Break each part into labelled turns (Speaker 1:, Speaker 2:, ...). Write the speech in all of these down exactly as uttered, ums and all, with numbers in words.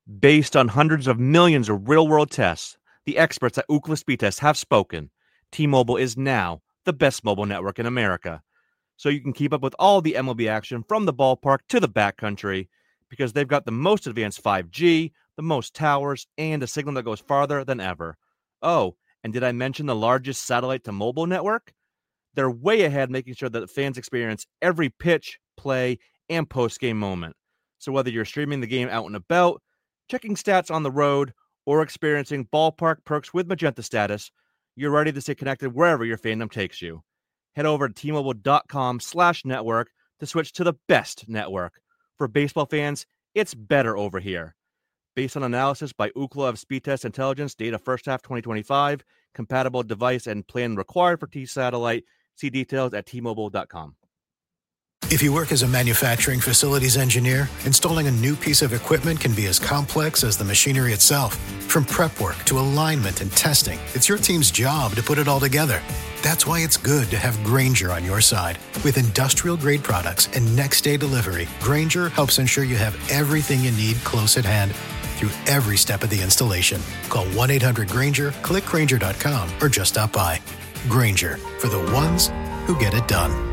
Speaker 1: Based on hundreds of millions of real-world tests, the experts at Ookla Speed Test have spoken. T-Mobile is now the best mobile network in America. So you can keep up with all the M L B action from the ballpark to the backcountry because they've got the most advanced five G, the most towers, and a signal that goes farther than ever. Oh, and did I mention the largest satellite-to-mobile network? They're way ahead, making sure that fans experience every pitch, play, and post-game moment. So whether you're streaming the game out and about, checking stats on the road, or experiencing ballpark perks with Magenta Status, you're ready to stay connected wherever your fandom takes you. Head over to T-Mobile.com slash network to switch to the best network. For baseball fans, it's better over here. Based on analysis by Ookla of Speed Test Intelligence, data first half twenty twenty-five, compatible device and plan required for T-Satellite. See details at T Mobile dot com.
Speaker 2: If you work as a manufacturing facilities engineer, installing a new piece of equipment can be as complex as the machinery itself. From prep work to alignment and testing, it's your team's job to put it all together. That's why it's good to have Grainger on your side. With industrial-grade products and next-day delivery, Grainger helps ensure you have everything you need close at hand through every step of the installation. Call one eight hundred Grainger, click Grainger dot com, or just stop by. Grainger, for the ones who get it done.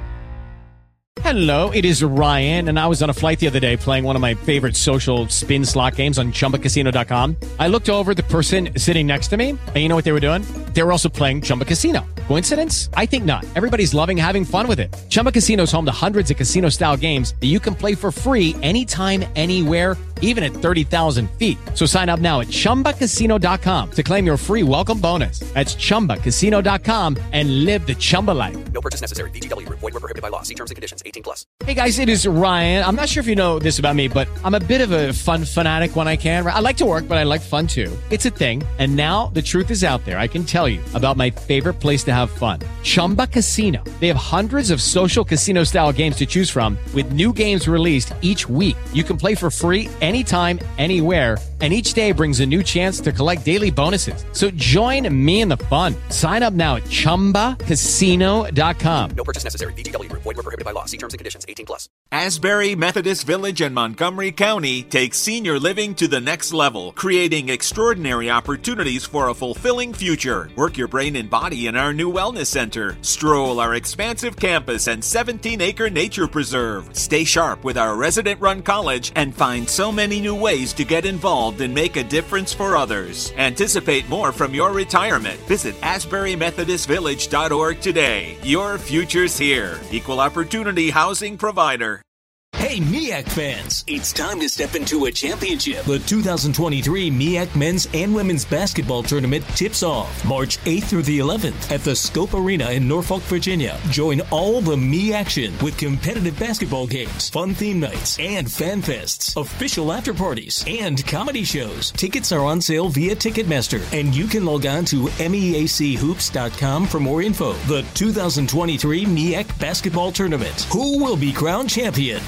Speaker 3: Hello, it is Ryan, and I was on a flight the other day playing one of my favorite social spin slot games on Chumba Casino dot com. I looked over at the person sitting next to me, and you know what they were doing? They were also playing Chumba Casino. Coincidence? I think not. Everybody's loving having fun with it. Chumba Casino is home to hundreds of casino-style games that you can play for free anytime, anywhere, even at thirty thousand feet. So sign up now at Chumba Casino dot com to claim your free welcome bonus. That's Chumba Casino dot com and live the Chumba life.
Speaker 4: No purchase necessary. V G W. Void where prohibited by law. See terms and conditions. eighteen plus.
Speaker 3: Hey guys, it is Ryan. I'm not sure if you know this about me, but I'm a bit of a fun fanatic when I can. I like to work, but I like fun too. It's a thing. And now the truth is out there. I can tell you about my favorite place to have fun. Chumba Casino. They have hundreds of social casino style games to choose from with new games released each week. You can play for free anytime, anywhere, and each day brings a new chance to collect daily bonuses. So join me in the fun. Sign up now at Chumba Casino dot com.
Speaker 4: No purchase necessary. V G W. Void where prohibited by law. See terms and conditions. eighteen plus.
Speaker 5: Asbury Methodist Village in Montgomery County takes senior living to the next level, creating extraordinary opportunities for a fulfilling future. Work your brain and body in our new wellness center. Stroll our expansive campus and seventeen acre nature preserve. Stay sharp with our resident-run college and find so many new ways to get involved and make a difference for others. Anticipate more from your retirement. Visit asbury methodist village dot org today. Your future's here. Equal opportunity housing provider.
Speaker 6: Hey, M E A C fans, it's time to step into a championship. The two thousand twenty-three M E A C Men's and Women's Basketball Tournament tips off March eighth through the eleventh at the Scope Arena in Norfolk, Virginia. Join all the M E action with competitive basketball games, fun theme nights, and fan fests, official after parties, and comedy shows. Tickets are on sale via Ticketmaster, and you can log on to M E A C hoops dot com for more info. The two thousand twenty-three M E A C Basketball Tournament. Who will be crowned champion?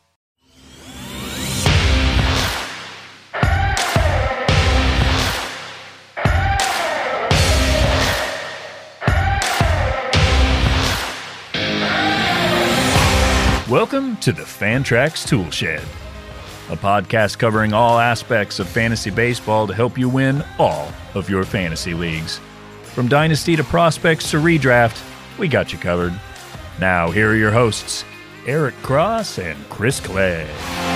Speaker 7: Welcome to the Fantrax Tool Shed, a podcast covering all aspects of fantasy baseball to help you win all of your fantasy leagues. From dynasty to prospects to redraft, we got you covered. Now, here are your hosts, Eric Cross and Chris Clay.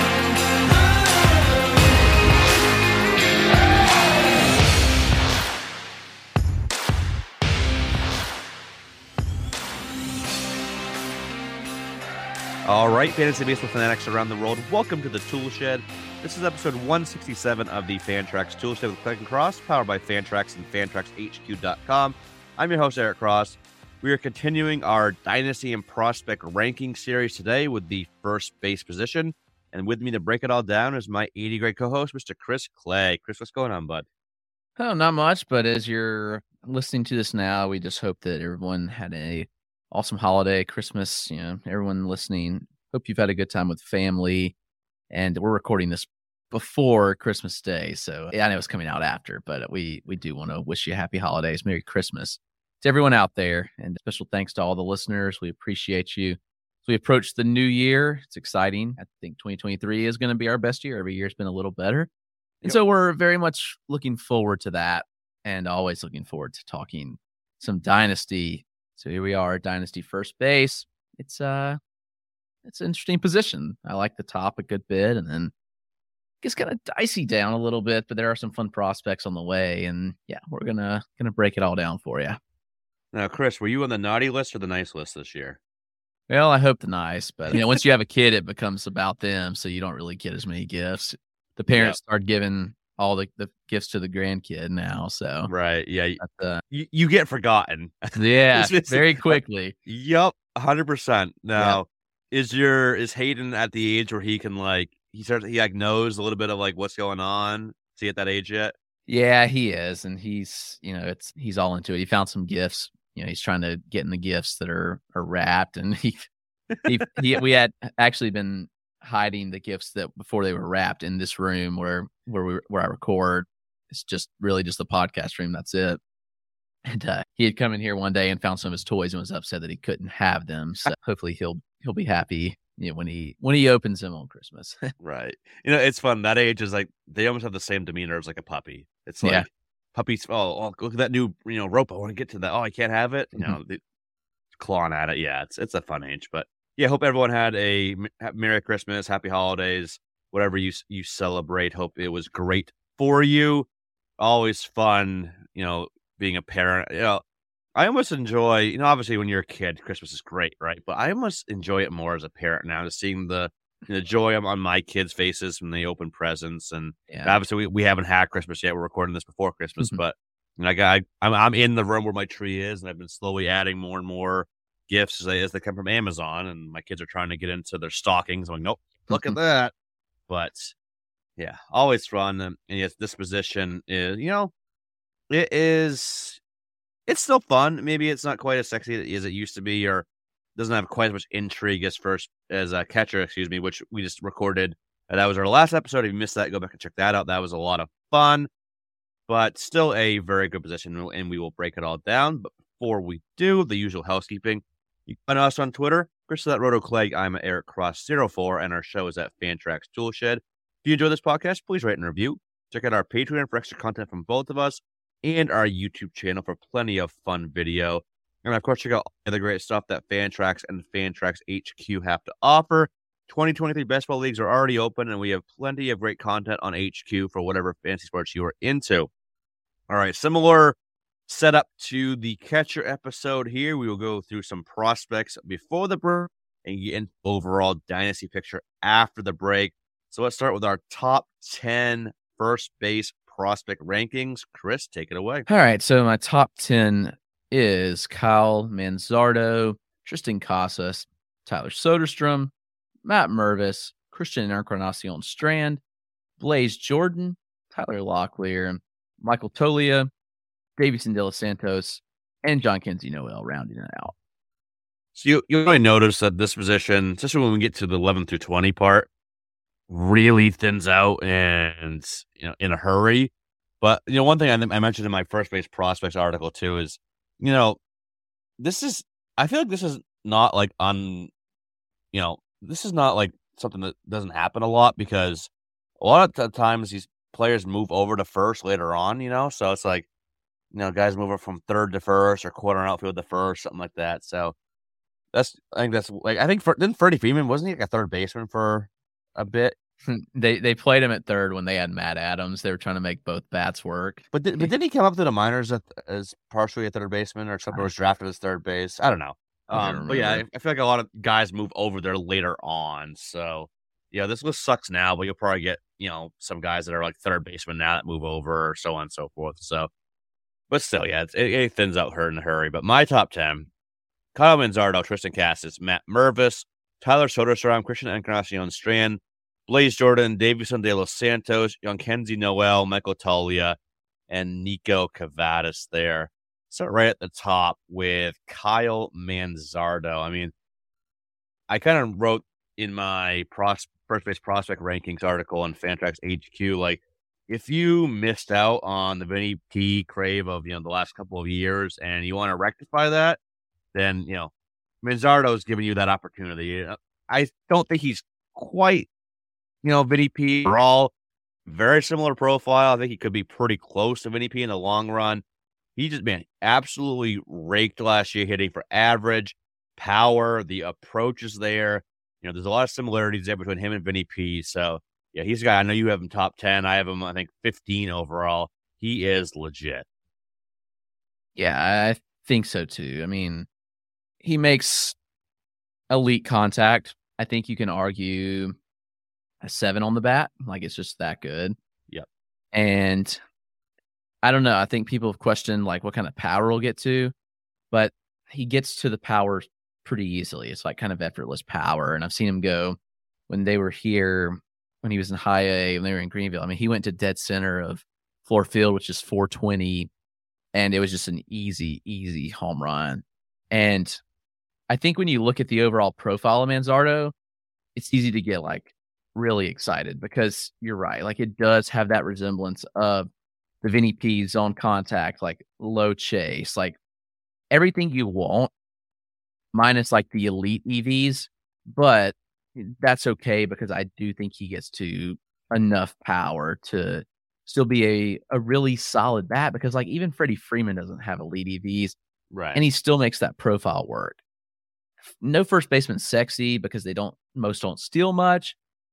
Speaker 1: All right, fantasy baseball fanatics around the world, welcome to the Tool Shed. This is episode one sixty-seven of the Fantrax Tool Shed with Clay and Cross, powered by Fantrax and Fantrax H Q dot com. I'm your host, Eric Cross. We are continuing our Dynasty and Prospect ranking series today with the first base position. And with me to break it all down is my eighty-grade co-host, Mister Chris Clay. Chris, what's going on, bud?
Speaker 8: Oh, not much, but as you're listening to this now, we just hope that everyone had a awesome holiday, Christmas, you know, everyone listening. Hope you've had a good time with family. And we're recording this before Christmas Day. So yeah, I know it's coming out after, but we, we do want to wish you happy holidays. Merry Christmas to everyone out there. And special thanks to all the listeners. We appreciate you. So we approach the new year. It's exciting. I think twenty twenty-three is going to be our best year. Every year's been a little better. And so we're very much looking forward to that and always looking forward to talking some Dynasty. So here we are, Dynasty first base. It's uh, it's an interesting position. I like the top a good bit, and then it gets kind of dicey down a little bit, but there are some fun prospects on the way. And yeah, we're gonna gonna break it all down for you.
Speaker 1: Now, Chris, were you on the naughty list or the nice list this year?
Speaker 8: Well, I hope the nice, but you know, once you have a kid, it becomes about them, so you don't really get as many gifts. The parents yep. start giving all the, the gifts to the grandkid now, so
Speaker 1: right, yeah,
Speaker 8: uh,
Speaker 1: you, you get forgotten,
Speaker 8: yeah, very quickly.
Speaker 1: Yep, one hundred percent. Now, yeah. is your is Hayden at the age where he can like he starts he like knows a little bit of like what's going on? Is he at that age yet?
Speaker 8: Yeah, he is, and he's you know it's he's all into it. He found some gifts. You know, he's trying to get in the gifts that are are wrapped, and he, he, he we had actually been hiding the gifts that before they were wrapped in this room where where we where I record. It's just really just the podcast room. That's it. And uh, he had come in here one day and found some of his toys and was upset that he couldn't have them. So hopefully he'll he'll be happy, you know, when he when he opens them on Christmas.
Speaker 1: Right. You know, it's fun. That age is like they almost have the same demeanor as like a puppy. It's like. Yeah. Puppies, oh, oh, look at that new, you know, rope. I want to get to that. Oh, I can't have it. You know, the, clawing at it. Yeah, it's it's a fun age. But yeah, hope everyone had a Merry Christmas, Happy Holidays, whatever you you celebrate. Hope it was great for you. Always fun, you know, being a parent. You know, I almost enjoy, you know, obviously when you're a kid, Christmas is great, right? But I almost enjoy it more as a parent now, just seeing the the joy on my kids' faces when they open presents. And yeah. obviously we, we haven't had Christmas yet. We're recording this before Christmas, mm-hmm. but you know, I, I'm I'm in the room where my tree is, and I've been slowly adding more and more gifts as they, as they come from Amazon, and my kids are trying to get into their stockings. I'm like, nope, look at that. But yeah, always fun. And, and yes, this position is, you know, it is, it's still fun. Maybe it's not quite as sexy as it used to be, or doesn't have quite as much intrigue as first as a catcher, excuse me, which we just recorded. And that was our last episode. If you missed that, go back and check that out. That was a lot of fun, but still a very good position, and we will break it all down. But before we do, the usual housekeeping. You can find us on Twitter. Chris is at RotoClegg. I'm at Eric Cross zero four, and our show is at Fantrax Toolshed. If you enjoy this podcast, please rate and review. Check out our Patreon for extra content from both of us, and our YouTube channel for plenty of fun video. And of course, check out all the great stuff that Fantrax and Fantrax H Q have to offer. twenty twenty-three Best Ball Leagues are already open, and we have plenty of great content on H Q for whatever fantasy sports you are into. All right, similar setup to the catcher episode here. We will go through some prospects before the break and get an overall dynasty picture after the break. So let's start with our top ten first base prospect rankings. Chris, take it away.
Speaker 8: All right, so my top ten is Kyle Manzardo, Tristan Casas, Tyler Soderstrom, Matt Mervis, Christian Encarnacion Strand, Blaze Jordan, Tyler Locklear, Michael Tolia, Davison De Los Santos, and John Kenzie Noel rounding it out.
Speaker 1: So you, you might notice that this position, especially when we get to the eleven through twenty part, really thins out and, you know, in a hurry. But, you know, one thing I, I mentioned in my first base prospects article too is, you know, this is, I feel like this is not like on, you know, this is not like something that doesn't happen a lot, because a lot of the times these players move over to first later on, you know, so it's like, you know, guys move from third to first or quarter outfield to first, something like that. So that's, I think that's like, I think for, didn't Freddie Freeman, wasn't he like a third baseman for a bit?
Speaker 8: They they played him at third when they had Matt Adams. They were trying to make both bats work.
Speaker 1: But did, but didn't he come up to the minors as, as partially a third baseman, or something was drafted as third base? I don't know. Um, but yeah, I, I feel like a lot of guys move over there later on. So yeah, this list sucks now, but you'll probably get, you know, some guys that are like third baseman now that move over, or so on and so forth. So, but still, yeah, it's, it, it thins out her in a hurry. But my top ten: Kyle Manzardo, Tristan Casas, Matt Mervis, Tyler Soderstrom, Christian Encarnacion Strand, Blaze Jordan, Davison De Los Santos, Young Kenzie Noel, Michael Tolia, and Nico Cavadas there. So right at the top with Kyle Manzardo. I mean, I kind of wrote in my pros- first base prospect rankings article on Fantrax H Q, like, if you missed out on the Vinny P crave of, you know, the last couple of years and you want to rectify that, then, you know, Manzardo is giving you that opportunity. I don't think he's quite, you know, Vinny P or all very similar profile. I think he could be pretty close to Vinny P in the long run. He just, man, absolutely raked last year, hitting for average, power, the approach is there. You know, there's a lot of similarities there between him and Vinny P. So, yeah, he's a guy, I know you have him top ten. I have him, I think, fifteen overall. He is legit.
Speaker 8: Yeah, I think so too. I mean, he makes elite contact. I think you can argue a seven on the bat. Like, it's just that good.
Speaker 1: Yep.
Speaker 8: And I don't know. I think people have questioned, like, what kind of power he'll get to, but he gets to the power pretty easily. It's like kind of effortless power. And I've seen him go when they were here, when he was in high A, when they were in Greenville. I mean, he went to dead center of Fluor Field, which is four twenty, and it was just an easy, easy home run. And I think when you look at the overall profile of Manzardo, it's easy to get, like, really excited because you're right. Like, it does have that resemblance of the Vinny P zone contact, like low chase, like everything you want, minus like the elite E Vs. But that's okay because I do think he gets to enough power to still be a, a really solid bat because, like, even Freddie Freeman doesn't have elite E Vs.
Speaker 1: Right.
Speaker 8: And he still makes that profile work. No first baseman sexy because they don't, most don't steal much.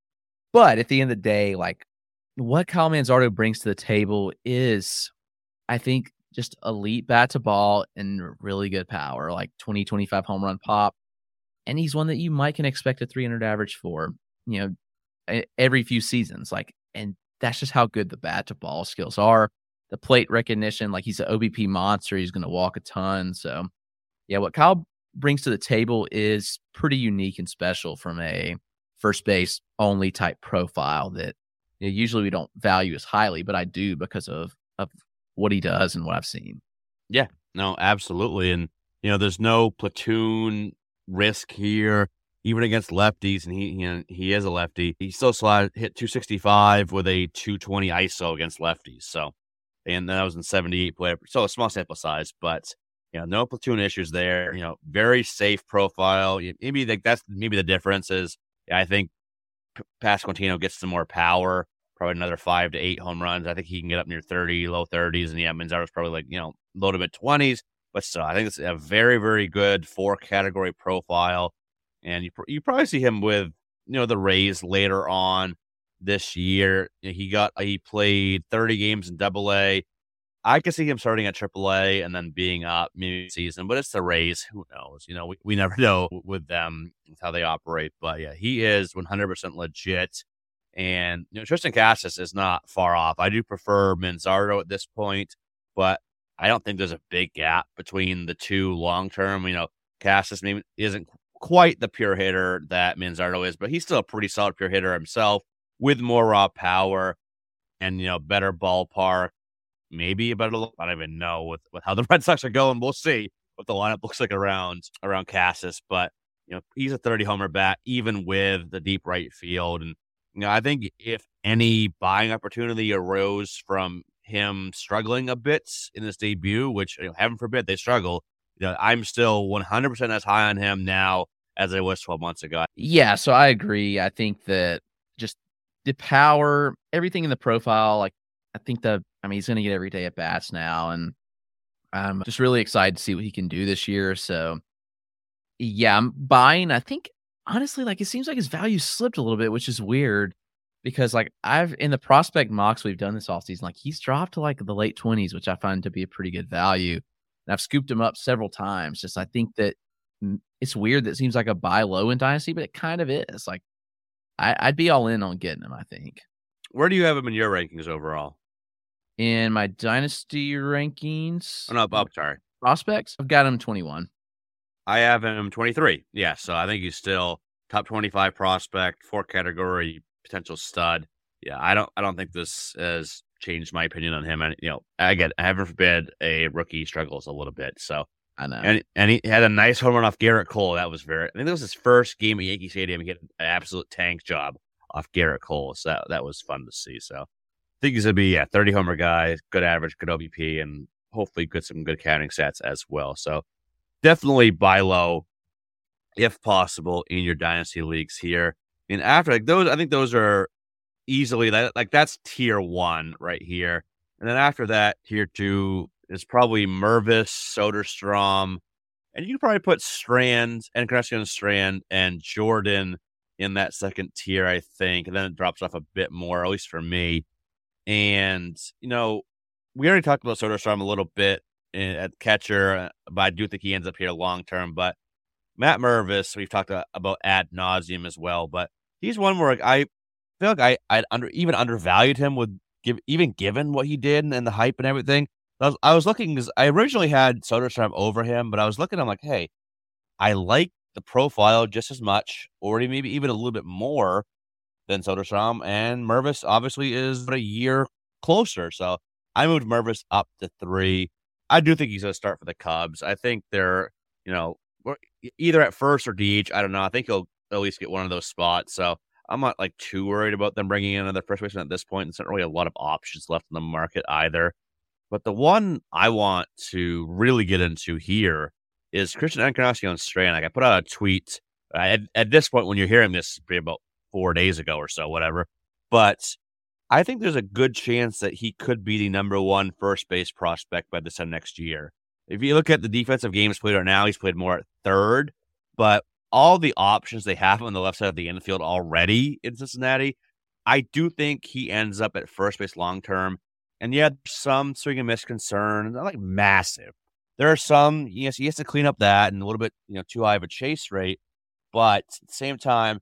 Speaker 8: But at the end of the day, like, what Kyle Manzardo brings to the table is, I think, just elite bat to ball and really good power, like twenty, twenty-five home run pop. And he's one that you might can expect a three hundred average for, you know, every few seasons. Like, and that's just how good the bat to ball skills are. The plate recognition, like, he's an O B P monster. He's going to walk a ton. So, yeah, what Kyle brings to the table is pretty unique and special from a first base only type profile that, you know, usually we don't value as highly, but I do because of, of what he does and what I've seen.
Speaker 1: Yeah, no, absolutely. And, you know, there's no platoon risk here, even against lefties. And he, you know, he is a lefty. He still slid, hit two sixty-five with a two twenty I S O against lefties. So, and that was in seventy-eight player. So a small sample size, but, you know, no platoon issues there. You know, very safe profile. Maybe like that's maybe the difference is, I think Pasquantino gets some more power, probably another five to eight home runs. I think he can get up near thirty, low thirties. And yeah, Manzardo's probably like, you know, low to mid twenties. But still, I think it's a very, very good four category profile. And you you probably see him with, you know, the Rays later on this year. He got he played thirty games in Double A. I could see him starting at Triple A and then being up mid-season, but it's the Rays. Who knows? You know, we, we never know with them how they operate. But yeah, he is one hundred percent legit. And, you know, Triston Casas is not far off. I do prefer Manzardo at this point, but I don't think there's a big gap between the two long term. You know, Casas maybe isn't quite the pure hitter that Manzardo is, but he's still a pretty solid pure hitter himself with more raw power and, you know, better ballpark. Maybe a better look. I don't even know with, with how the Red Sox are going. We'll see what the lineup looks like around around Casas. But, you know, he's a thirty homer bat, even with the deep right field. And, you know, I think if any buying opportunity arose from him struggling a bit in this debut, which, you know, heaven forbid they struggle, you know, I'm still one hundred percent as high on him now as I was twelve months ago.
Speaker 8: Yeah, so I agree. I think that just the power, everything in the profile, like, I think that, I mean, he's going to get every day at bats now, and I'm just really excited to see what he can do this year. So, yeah, I'm buying. I think, honestly, like, it seems like his value slipped a little bit, which is weird because, like, I've, in the prospect mocks we've done this offseason, like, he's dropped to, like, the late twenties, which I find to be a pretty good value. And I've scooped him up several times. Just, I think that it's weird that it seems like a buy low in Dynasty, but it kind of is. Like, I, I'd be all in on getting him, I think.
Speaker 1: Where do you have him in your rankings overall?
Speaker 8: In my Dynasty rankings,
Speaker 1: Oh, no, I'm sorry.
Speaker 8: prospects, I've got him twenty-one.
Speaker 1: I have him twenty-three. Yeah, so I think he's still top twenty-five prospect, four category potential stud. Yeah, I don't I don't think this has changed my opinion on him. And, you know, again, heaven forbid a rookie struggles a little bit. So
Speaker 8: I know.
Speaker 1: and and he had a nice home run off Garrett Cole. That was very I think that was his first game at Yankee Stadium. He had an absolute tank job off Garrett Cole. So that, that was fun to see. So I think he's gonna be yeah, thirty homer guy, good average, good O B P, and hopefully good some good counting stats as well. So definitely buy low if possible in your dynasty leagues here. And after like those, I think those are easily that like that's tier one right here. And then after that, tier two is probably Mervis, Soderstrom, and you can probably put Strand, Encarnacion Strand, and Jordan in that second tier, I think. And then it drops off a bit more, at least for me. And, you know, we already talked about Soderstrom a little bit at catcher, but I do think he ends up here long term. But Matt Mervis, we've talked about ad nauseum as well, but he's one where I feel like I I under even undervalued him with give even given what he did and, and the hype and everything. I was, I was looking because I originally had Soderstrom over him, but I was looking. I'm like, hey, I like the profile just as much, or maybe even a little bit more than Soderstrom. And Mervis obviously is a year closer, so I moved Mervis up to three. I do think he's going to start for the Cubs. I think they're, you know, either at first or D H. I don't know. I think he'll at least get one of those spots. So I'm not like too worried about them bringing in another first baseman at this point. There's not really a lot of options left in the market either. But the one I want to really get into here is Christian Encarnacion Strand. Like I put out a tweet uh, at, at this point when you're hearing this, be about four days ago or so, whatever. But I think there's a good chance that he could be the number one first base prospect by this time next year. If you look at the defensive games played right now, he's played more at third, but all the options they have on the left side of the infield already in Cincinnati, I do think he ends up at first base long term. And yeah, some swing and miss concerns, not like massive. There are some, yes, he has to clean up that and a little bit, you know, too high of a chase rate, but at the same time,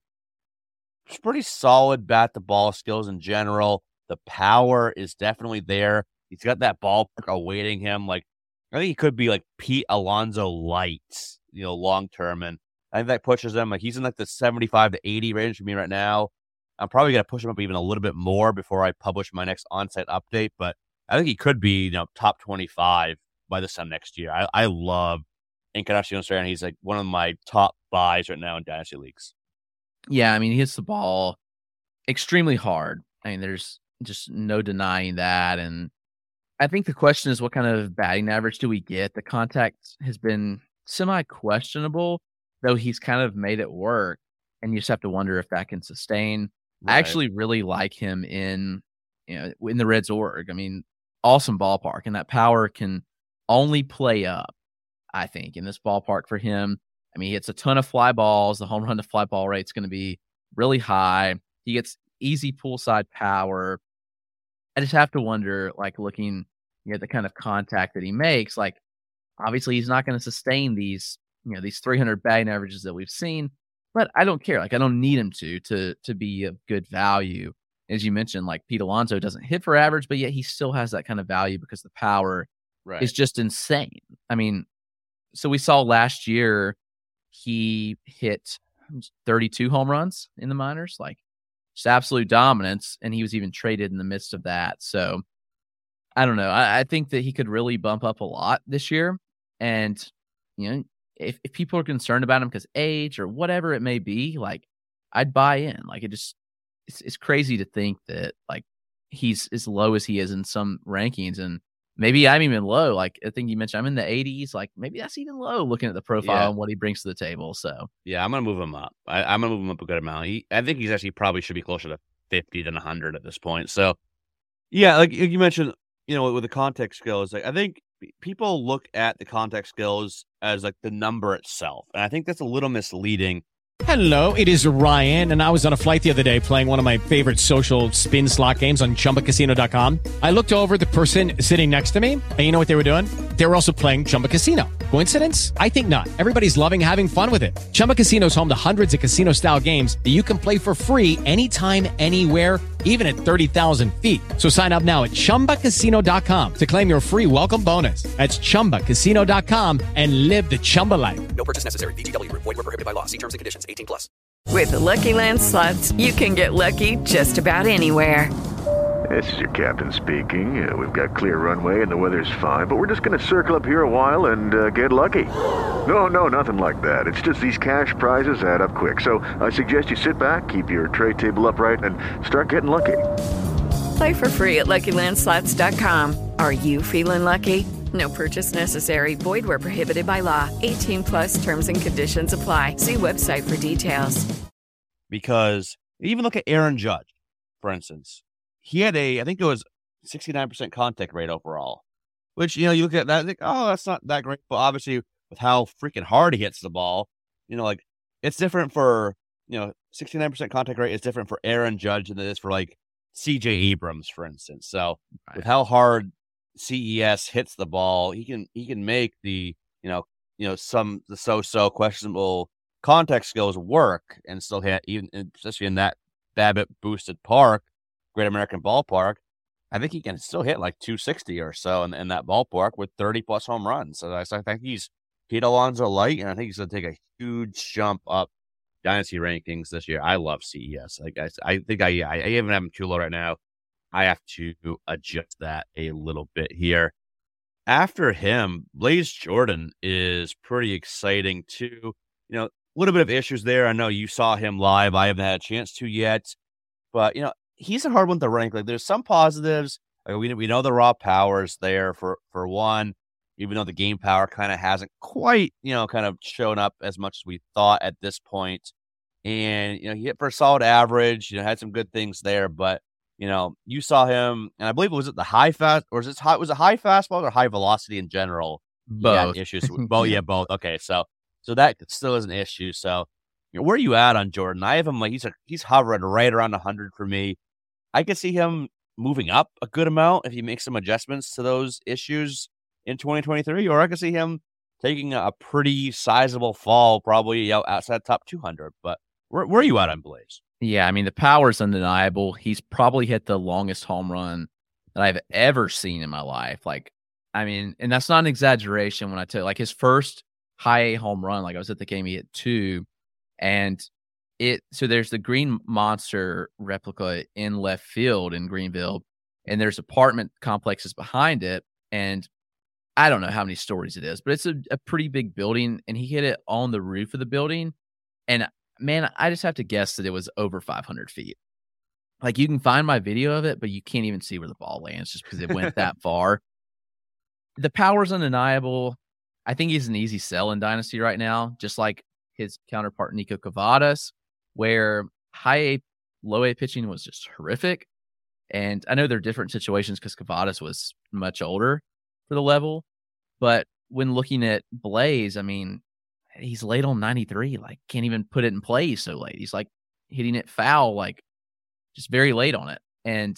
Speaker 1: it's pretty solid bat to ball skills in general. The power is definitely there. He's got that ballpark awaiting him. Like, I think he could be like Pete Alonso light, you know, long term. And I think that pushes him. Like, he's in like the seventy-five to eighty range for me right now. I'm probably going to push him up even a little bit more before I publish my next on-site update. But I think he could be, you know, top twenty-five by this time next year. I, I love Encarnacion Strand. He's like one of my top buys right now in Dynasty Leagues.
Speaker 8: Yeah, I mean, he hits the ball extremely hard. I mean, there's just no denying that. And I think the question is, what kind of batting average do we get? The contact has been semi-questionable, though he's kind of made it work. And you just have to wonder if that can sustain. Right. I actually really like him in, you know, in the Reds org. I mean, awesome ballpark, and that power can only play up, I think, in this ballpark for him. I mean, he hits a ton of fly balls. The home run to fly ball rate is going to be really high. He gets easy pull side power. I just have to wonder, like, looking you know, at the kind of contact that he makes, like, obviously he's not going to sustain these, you know, these three hundred batting averages that we've seen, but I don't care. Like, I don't need him to, to, to be of good value. As you mentioned, like, Pete Alonso doesn't hit for average, but yet he still has that kind of value because the power right. is just insane. I mean, so we saw last year, he hit thirty-two home runs in the minors, like just absolute dominance. And he was even traded in the midst of that. So I don't know. I, I think that he could really bump up a lot this year. And, you know, if, if people are concerned about him because age or whatever it may be, like, I'd buy in. Like, it just, it's, it's crazy to think that, like, he's as low as he is in some rankings. And maybe I'm even low. Like, I think you mentioned I'm in the eighties. Like, maybe that's even low looking at the profile yeah. and what he brings to the table. So,
Speaker 1: yeah, I'm going to move him up. I, I'm going to move him up a good amount. He, I think he's actually probably should be closer to fifty than one hundred at this point. So, yeah, like you mentioned, you know, with the contact skills, like, I think people look at the contact skills as like the number itself. And I think that's a little misleading.
Speaker 3: Hello, it is Ryan, and I was on a flight the other day playing one of my favorite social spin slot games on Chumba Casino dot com. I looked over at the person sitting next to me, and you know what they were doing? They were also playing Chumba Casino. Coincidence? I think not. Everybody's loving having fun with it. Chumba Casino is home to hundreds of casino-style games that you can play for free anytime, anywhere, even at thirty thousand feet. So sign up now at Chumba Casino dot com to claim your free welcome bonus. That's Chumba Casino dot com and live the Chumba life.
Speaker 4: No purchase necessary. V G W. Void where prohibited by law. See terms and conditions. eighteen plus.
Speaker 9: With the Lucky Land Slots, you can get lucky just about anywhere.
Speaker 10: This is your captain speaking. Uh, we've got clear runway and the weather's fine, but we're just going to circle up here a while and uh, get lucky. No, no, nothing like that. It's just these cash prizes add up quick. So I suggest you sit back, keep your tray table upright, and start getting lucky.
Speaker 9: Play for free at Lucky Land Slots dot com. Are you feeling lucky? No purchase necessary. Void where prohibited by law. eighteen plus terms and conditions apply. See website for details.
Speaker 1: Because even look at Aaron Judge. for instance, he had a, I think it was sixty-nine percent contact rate overall, which, you know, you look at that and think, oh, that's not that great. But obviously, with how freaking hard he hits the ball, you know, like it's different for, you know, sixty-nine percent contact rate is different for Aaron Judge than it is for like C J Abrams, for instance. So right. with how hard C E S hits the ball, he can he can make the, you know, you know, some the so-so questionable contact skills work and still hit, even especially in that Babbitt boosted park, Great American Ballpark. I think he can still hit like two sixty or so in, in that ballpark with thirty plus home runs. So I, so I think he's Pete Alonso light, and I think he's going to take a huge jump up dynasty rankings this year. I love C E S. Like I, I think I, I, I even have him too low right now. I have to adjust that a little bit here. After him, Blaze Jordan is pretty exciting too. You know, a little bit of issues there. I know you saw him live. I haven't had a chance to yet, but you know, he's a hard one to rank. Like there's some positives. Like we we know the raw power is there for for one, even though the game power kind of hasn't quite, you know, kind of shown up as much as we thought at this point. And you know, he hit for a solid average. You know, had some good things there, but you know, you saw him, and I believe it was it the high fast, or is it high? Was it high fastball or high velocity in general?
Speaker 8: Both
Speaker 1: issues. With, both, yeah, both. Okay, so so that still is an issue. So, you know, where are you at on Jordan? I have him like he's a, he's hovering right around one hundred for me. I could see him moving up a good amount if he makes some adjustments to those issues in twenty twenty-three, or I could see him taking a pretty sizable fall, probably, you know, outside top two hundred. But where where are you at on Blaze?
Speaker 8: Yeah, I mean, the power is undeniable. He's probably hit the longest home run that I've ever seen in my life. Like, I mean, and that's not an exaggeration when I tell you, like, his first high A home run, like, I was at the game, he hit two, and it, so there's the Green Monster replica in left field in Greenville, and there's apartment complexes behind it, and I don't know how many stories it is, but it's a, a pretty big building, and he hit it on the roof of the building, and man, I just have to guess that it was over five hundred feet. Like, you can find my video of it, but you can't even see where the ball lands just because it went that far. The power's undeniable. I think he's an easy sell in Dynasty right now, just like his counterpart, Nico Cavadas, where high A, low A pitching was just horrific. And I know they're different situations because Cavadas was much older for the level. But when looking at Blaze, I mean, he's late on ninety-three, like can't even put it in play. He's so late. He's like hitting it foul, like just very late on it. And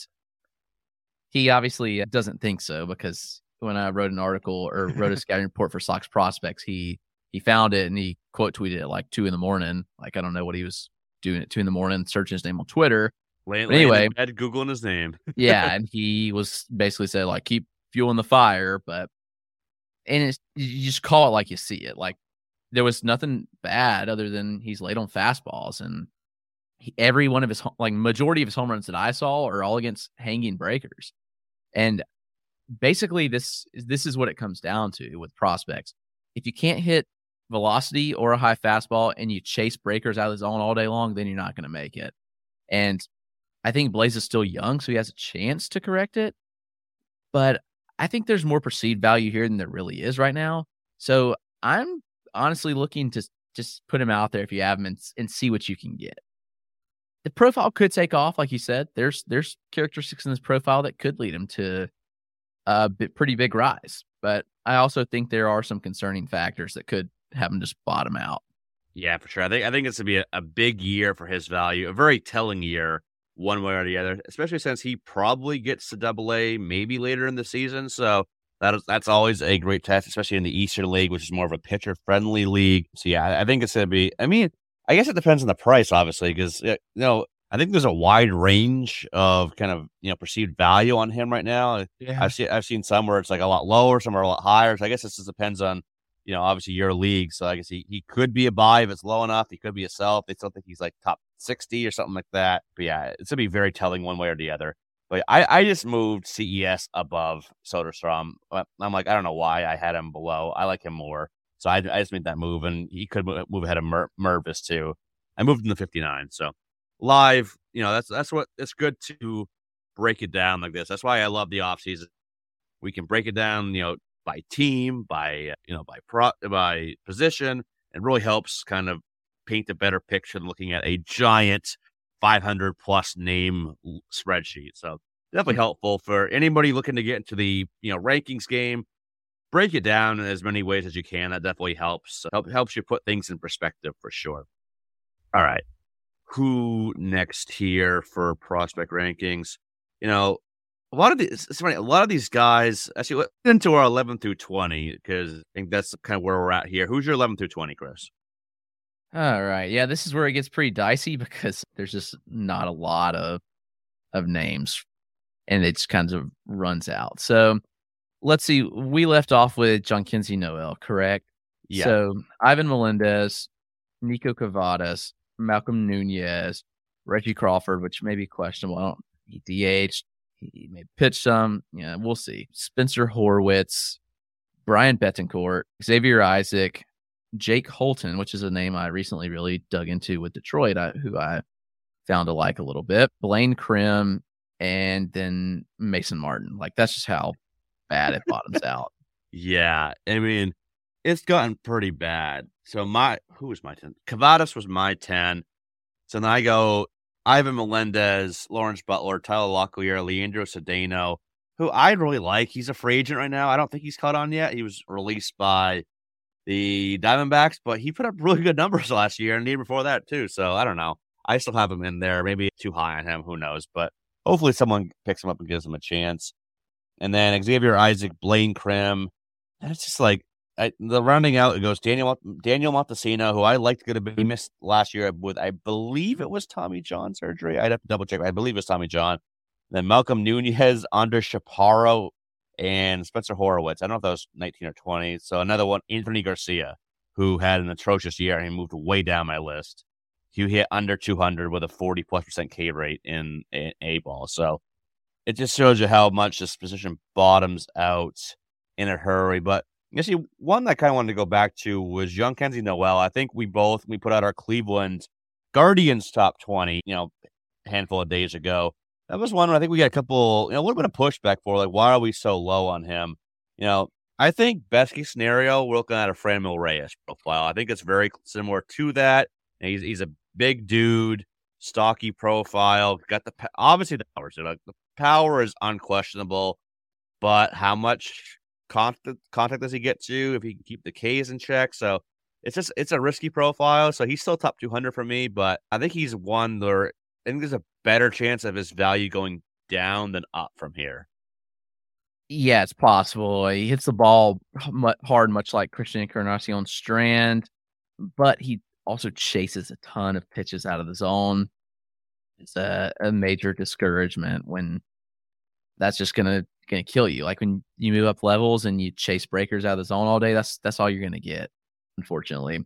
Speaker 8: he obviously doesn't think so, because when I wrote an article or wrote a scouting report for Sox Prospects, he, he found it and he quote tweeted it like two in the morning. Like, I don't know what he was doing at two in the morning, searching his name on Twitter.
Speaker 1: Lay,
Speaker 8: but anyway,
Speaker 1: had Googling his name.
Speaker 8: Yeah. And he was basically said like, keep fueling the fire, but, and it's, you just call it like you see it. Like, there was nothing bad other than he's late on fastballs, and he, every one of his, like majority of his home runs that I saw are all against hanging breakers. And basically this, this is what it comes down to with prospects. If you can't hit velocity or a high fastball and you chase breakers out of the zone all day long, then you're not going to make it. And I think Blaze is still young, so he has a chance to correct it. But I think there's more perceived value here than there really is right now. So I'm honestly looking to just put him out there if you have him and, and see what you can get. The profile could take off, like you said. There's there's characteristics in this profile that could lead him to a bit, pretty big rise. But I also think there are some concerning factors that could have him just bottom out.
Speaker 1: Yeah, for sure. I think I think it's going to be a, a big year for his value, a very telling year one way or the other, especially since he probably gets to double A maybe later in the season. So that is, that's always a great test, especially in the Eastern League, which is more of a pitcher-friendly league. So, yeah, I think it's going to be – I mean, I guess it depends on the price, obviously, because, you know, I think there's a wide range of kind of, you know, perceived value on him right now. Yeah. I've seen I've seen some where it's like a lot lower, some are a lot higher. So I guess this just depends on, you know, obviously your league. So I guess he, he could be a buy if it's low enough. He could be a sell if they still think he's like top sixty or something like that. But yeah, it's going to be very telling one way or the other. But I, I just moved C E S above Soderstrom. I'm like, I don't know why I had him below. I like him more. So I, I just made that move, and he could move ahead of Mer- Mervis too. I moved him to fifty-nine. So live, you know, that's that's what it's good to break it down like this. That's why I love the offseason. We can break it down, you know, by team, by, you know, by pro, by position, and really helps kind of paint a better picture than looking at a giant five hundred plus name spreadsheet. So definitely helpful for anybody looking to get into the, you know, rankings game. Break it down in as many ways as you can. That definitely helps. Help, helps you put things in perspective for sure. All right. Who next here for prospect rankings? You know, a lot of these, it's funny, a lot of these guys, actually, let's get into our eleven through twenty, because I think that's kind of where we're at here. Who's your eleven through twenty, Chris?
Speaker 8: All right. Yeah, this is where it gets pretty dicey because there's just not a lot of of names, and it just kind of runs out. So let's see. We left off with Jhonkensy Noel, correct?
Speaker 1: Yeah.
Speaker 8: So Ivan Melendez, Nico Cavadas, Malcolm Nunez, Reggie Crawford, which may be questionable. I don't, he D H'd. He may pitch some. Yeah, we'll see. Spencer Horwitz, Brian Betancourt, Xavier Isaac, Jake Holton, which is a name I recently really dug into with Detroit, I, who I found to like a little bit, Blaine Krim, and then Mason Martin. Like, that's just how bad it bottoms out.
Speaker 1: Yeah, I mean, it's gotten pretty bad. So my, who was my ten? Cavadas was my ten. So then I go Ivan Melendez, Lawrence Butler, Tyler Locklear, Leandro Cedeno, who I really like. He's a free agent right now. I don't think he's caught on yet. He was released by the Diamondbacks, but he put up really good numbers last year and the year before that too. So I don't know. I still have him in there. Maybe too high on him. Who knows? But hopefully someone picks him up and gives him a chance. And then Xavier Isaac, Blaine Krim. And it's just like I, the rounding out, it goes Daniel Daniel Montesino, who I liked good a bit. He missed last year with, I believe it was Tommy John surgery. I'd have to double check. I believe it was Tommy John. Then Malcolm Nunez, Andres Chaparro, and Spencer Horowitz. I don't know if that was nineteen or twenty. So another one, Anthony Garcia, who had an atrocious year and he moved way down my list. He hit under two hundred with a forty plus percent K rate in, in A ball. So it just shows you how much this position bottoms out in a hurry. But you see, one that I kind of wanted to go back to was Jhonkensy Noel. I think we both, we put out our Cleveland Guardians top twenty, you know, a handful of days ago. That was one I think we got a couple, you know, a little bit of pushback for, like, why are we so low on him? You know, I think best case scenario, we're looking at a Franmil Reyes profile. I think it's very similar to that. And he's he's a big dude, stocky profile, got the, obviously the power. So like, the power is unquestionable, but how much contact, contact does he get to if he can keep the Ks in check? So it's just, it's a risky profile. So he's still top two hundred for me, but I think he's one where I think there's a better chance of his value going down than up from here.
Speaker 8: Yeah, it's possible. He hits the ball hard, much like Christian Encarnacion Strand, but he also chases a ton of pitches out of the zone. It's a, a major discouragement when that's just gonna gonna kill you. Like when you move up levels and you chase breakers out of the zone all day, that's that's all you're gonna get, unfortunately.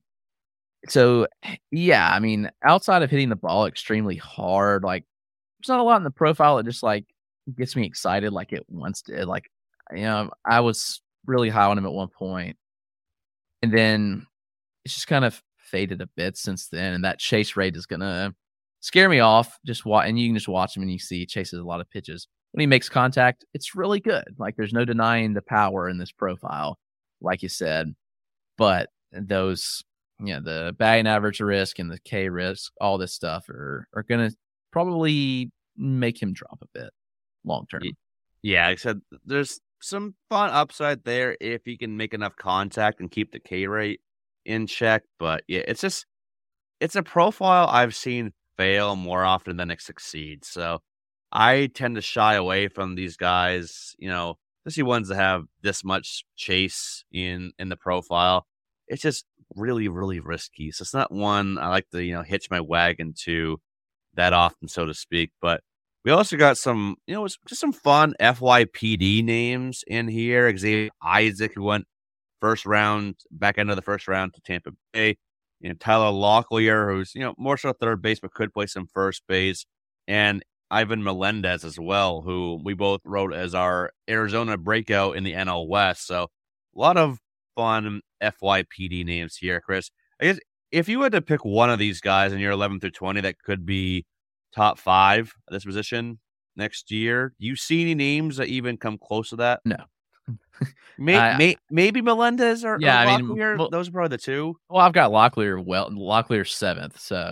Speaker 8: So yeah, I mean, outside of hitting the ball extremely hard, like there's not a lot in the profile that just like gets me excited like it once did. Like, you know, I was really high on him at one point, and then it's just kind of faded a bit since then. And that chase rate is gonna scare me off. Just watch, and you can just watch him and you see he chases a lot of pitches. When he makes contact, it's really good. Like there's no denying the power in this profile, like you said. But those, you know, the batting average risk and the K risk, all this stuff are are gonna probably make him drop a bit long term.
Speaker 1: Yeah, like I said, there's some fun upside there if he can make enough contact and keep the K rate in check. But yeah, it's just, it's a profile I've seen fail more often than it succeeds. So I tend to shy away from these guys, you know, especially ones that have this much chase in in the profile. It's just really, really risky. So it's not one I like to, you know, hitch my wagon to that often, so to speak. But we also got some, you know, just some fun F Y P D names in here. Xavier Isaac, who went first round, back end of the first round to Tampa Bay. You know, Tyler Locklear, who's, you know, more so third base, but could play some first base. And Ivan Melendez as well, who we both wrote as our Arizona breakout in the N L West. So a lot of fun F Y P D names here, Chris. I guess if you had to pick one of these guys in your eleven through twenty that could be top five at this position next year, do you see any names that even come close to that?
Speaker 8: No.
Speaker 1: may,
Speaker 8: I,
Speaker 1: may, maybe Melendez or,
Speaker 8: yeah,
Speaker 1: or
Speaker 8: I mean,
Speaker 1: Locklear.
Speaker 8: well,
Speaker 1: those are probably the two.
Speaker 8: Well, I've got Locklear. Well, Locklear seventh, so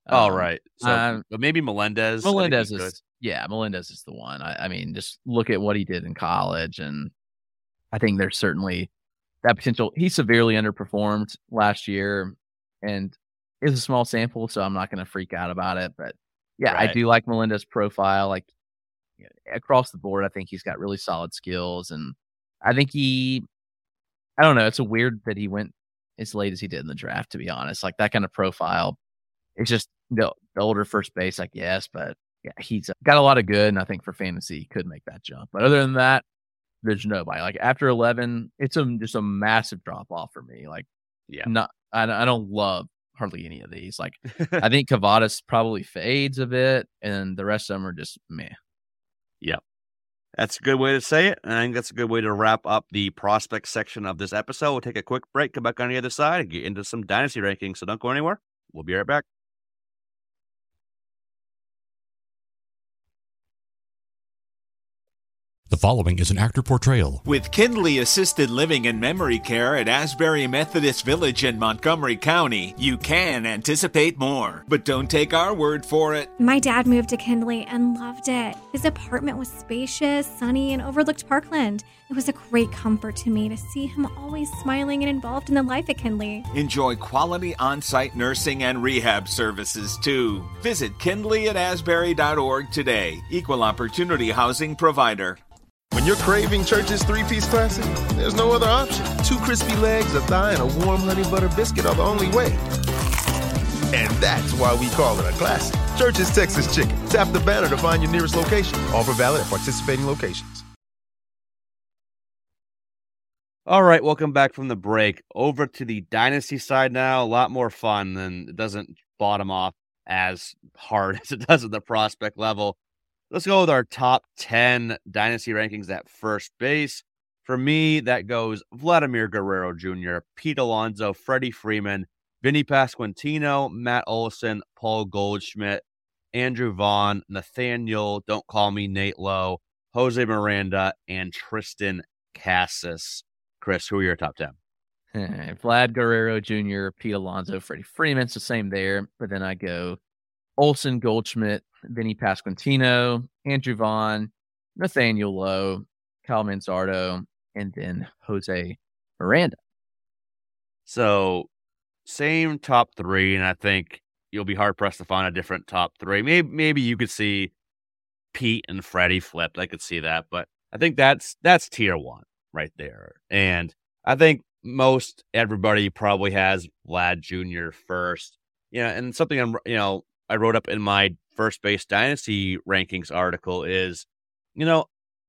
Speaker 1: Oh,
Speaker 8: Um,
Speaker 1: right. So
Speaker 8: um,
Speaker 1: but maybe Melendez. I think
Speaker 8: Melendez
Speaker 1: he could.
Speaker 8: is, yeah, Melendez is the one. I, I mean, just look at what he did in college, and I think there's certainly that potential. He severely underperformed last year, and it's a small sample, so I'm not going to freak out about it. But yeah, I
Speaker 1: Right.
Speaker 8: do like Melendez's profile. Like you know, across the board, I think he's got really solid skills, and I think he. I don't know. It's a weird that he went as late as he did in the draft. To be honest, like that kind of profile, it's just the, the older first base, I guess. But yeah, he's got a lot of good, and I think for fantasy, he could make that jump. But other than that, there's nobody. Like after eleven, it's a, just a massive drop off for me. Like,
Speaker 1: Yeah.
Speaker 8: not I, I don't love hardly any of these. Like, I think Cavadas probably fades a bit, and the rest of them are just meh.
Speaker 1: Yeah. That's a good way to say it. And I think that's a good way to wrap up the prospect section of this episode. We'll take a quick break, come back on the other side, and get into some dynasty rankings. So don't go anywhere. We'll be right back.
Speaker 11: The following is an actor portrayal.
Speaker 5: With Kindly Assisted Living and Memory Care at Asbury Methodist Village in Montgomery County, you can anticipate more. But don't take our word for it.
Speaker 12: My dad moved to Kindly and loved it. His apartment was spacious, sunny, and overlooked Parkland. It was a great comfort to me to see him always smiling and involved in the life at Kindly.
Speaker 5: Enjoy quality on-site nursing and rehab services, too. Visit kindly at asbury dot org today. Equal Opportunity Housing Provider.
Speaker 13: When you're craving Church's three-piece classic, there's no other option. Two crispy legs, a thigh, and a warm honey butter biscuit are the only way. And that's why we call it a classic. Church's Texas Chicken. Tap the banner to find your nearest location. Offer valid at participating locations.
Speaker 1: All right, welcome back from the break. Over to the dynasty side now. A lot more fun, and it doesn't bottom off as hard as it does at the prospect level. Let's go with our top ten dynasty rankings at first base. For me, that goes Vladimir Guerrero Junior, Pete Alonso, Freddie Freeman, Vinny Pasquantino, Matt Olson, Paul Goldschmidt, Andrew Vaughn, Nathaniel, Don't Call Me Nate Lowe, Jose Miranda, and Tristan Cassis. Chris, who are your top ten?
Speaker 8: Vlad Guerrero Junior, Pete Alonso, Freddie Freeman. It's the same there. But then I go Olson, Goldschmidt, Vinny Pasquantino, Andrew Vaughn, Nathaniel Lowe, Kyle Manzardo, and then Jose Miranda.
Speaker 1: So, same top three, and I think you'll be hard-pressed to find a different top three. Maybe maybe you could see Pete and Freddie flipped. I could see that, but I think that's that's tier one right there. And I think most everybody probably has Vlad Junior first. Yeah, and something I'm, you know, I wrote up in my First Base Dynasty rankings article is, you know,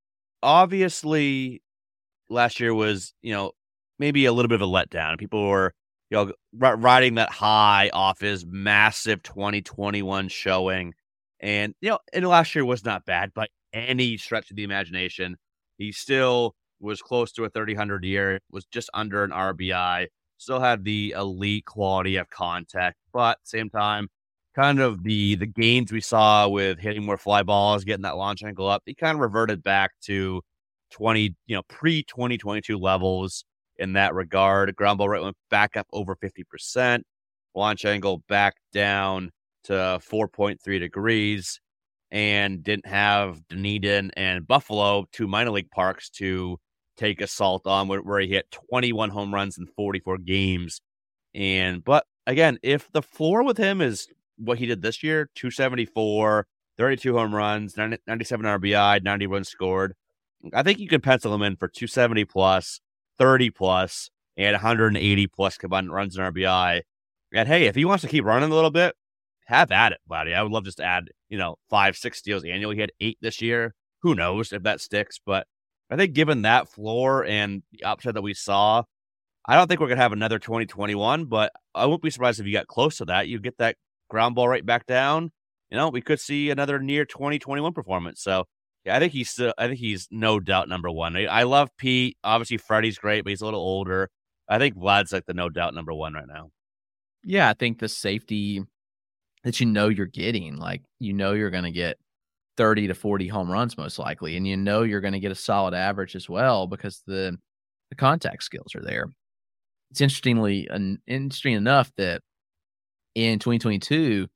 Speaker 1: obviously last year was, you know, maybe a little bit of a letdown. People were, you know, r- riding that high off his massive twenty twenty-one showing. And, you know, and last year was not bad by any stretch of the imagination. He still was close to a thirty hundred year, was just under an R B I, still had the elite quality of contact, but at the same time, kind of the the gains we saw with hitting more fly balls, getting that launch angle up, he kind of reverted back to twenty, you know, pre twenty twenty-two levels in that regard. Ground ball rate went back up over fifty percent, launch angle back down to four point three degrees, and didn't have Dunedin and Buffalo, two minor league parks, to take assault on, where, where he hit twenty-one home runs in forty-four games. And but again, if the floor with him is what he did this year, two seventy-four, thirty-two home runs, ninety-seven R B I, ninety runs scored, I think you can pencil him in for two seventy plus, thirty plus, and one hundred eighty plus combined runs and R B I. And hey, if he wants to keep running a little bit, have at it, buddy. I would love just to add, you know, five, six steals annually. He had eight this year. Who knows if that sticks? But I think given that floor and the upside that we saw, I don't think we're going to have another twenty twenty-one, but I won't be surprised if you got close to that. You get that ground ball right back down. You know, we could see another near twenty twenty-one performance. So yeah, I think he's still, I think he's no doubt number one. I, I love Pete. Obviously, Freddie's great, but he's a little older. I think Vlad's like the no doubt number one right now.
Speaker 8: Yeah, I think the safety that you know you're getting, like, you know you're going to get thirty to forty home runs most likely, and you know you're going to get a solid average as well because the the contact skills are there. It's interestingly uh, interesting enough that in twenty twenty-two,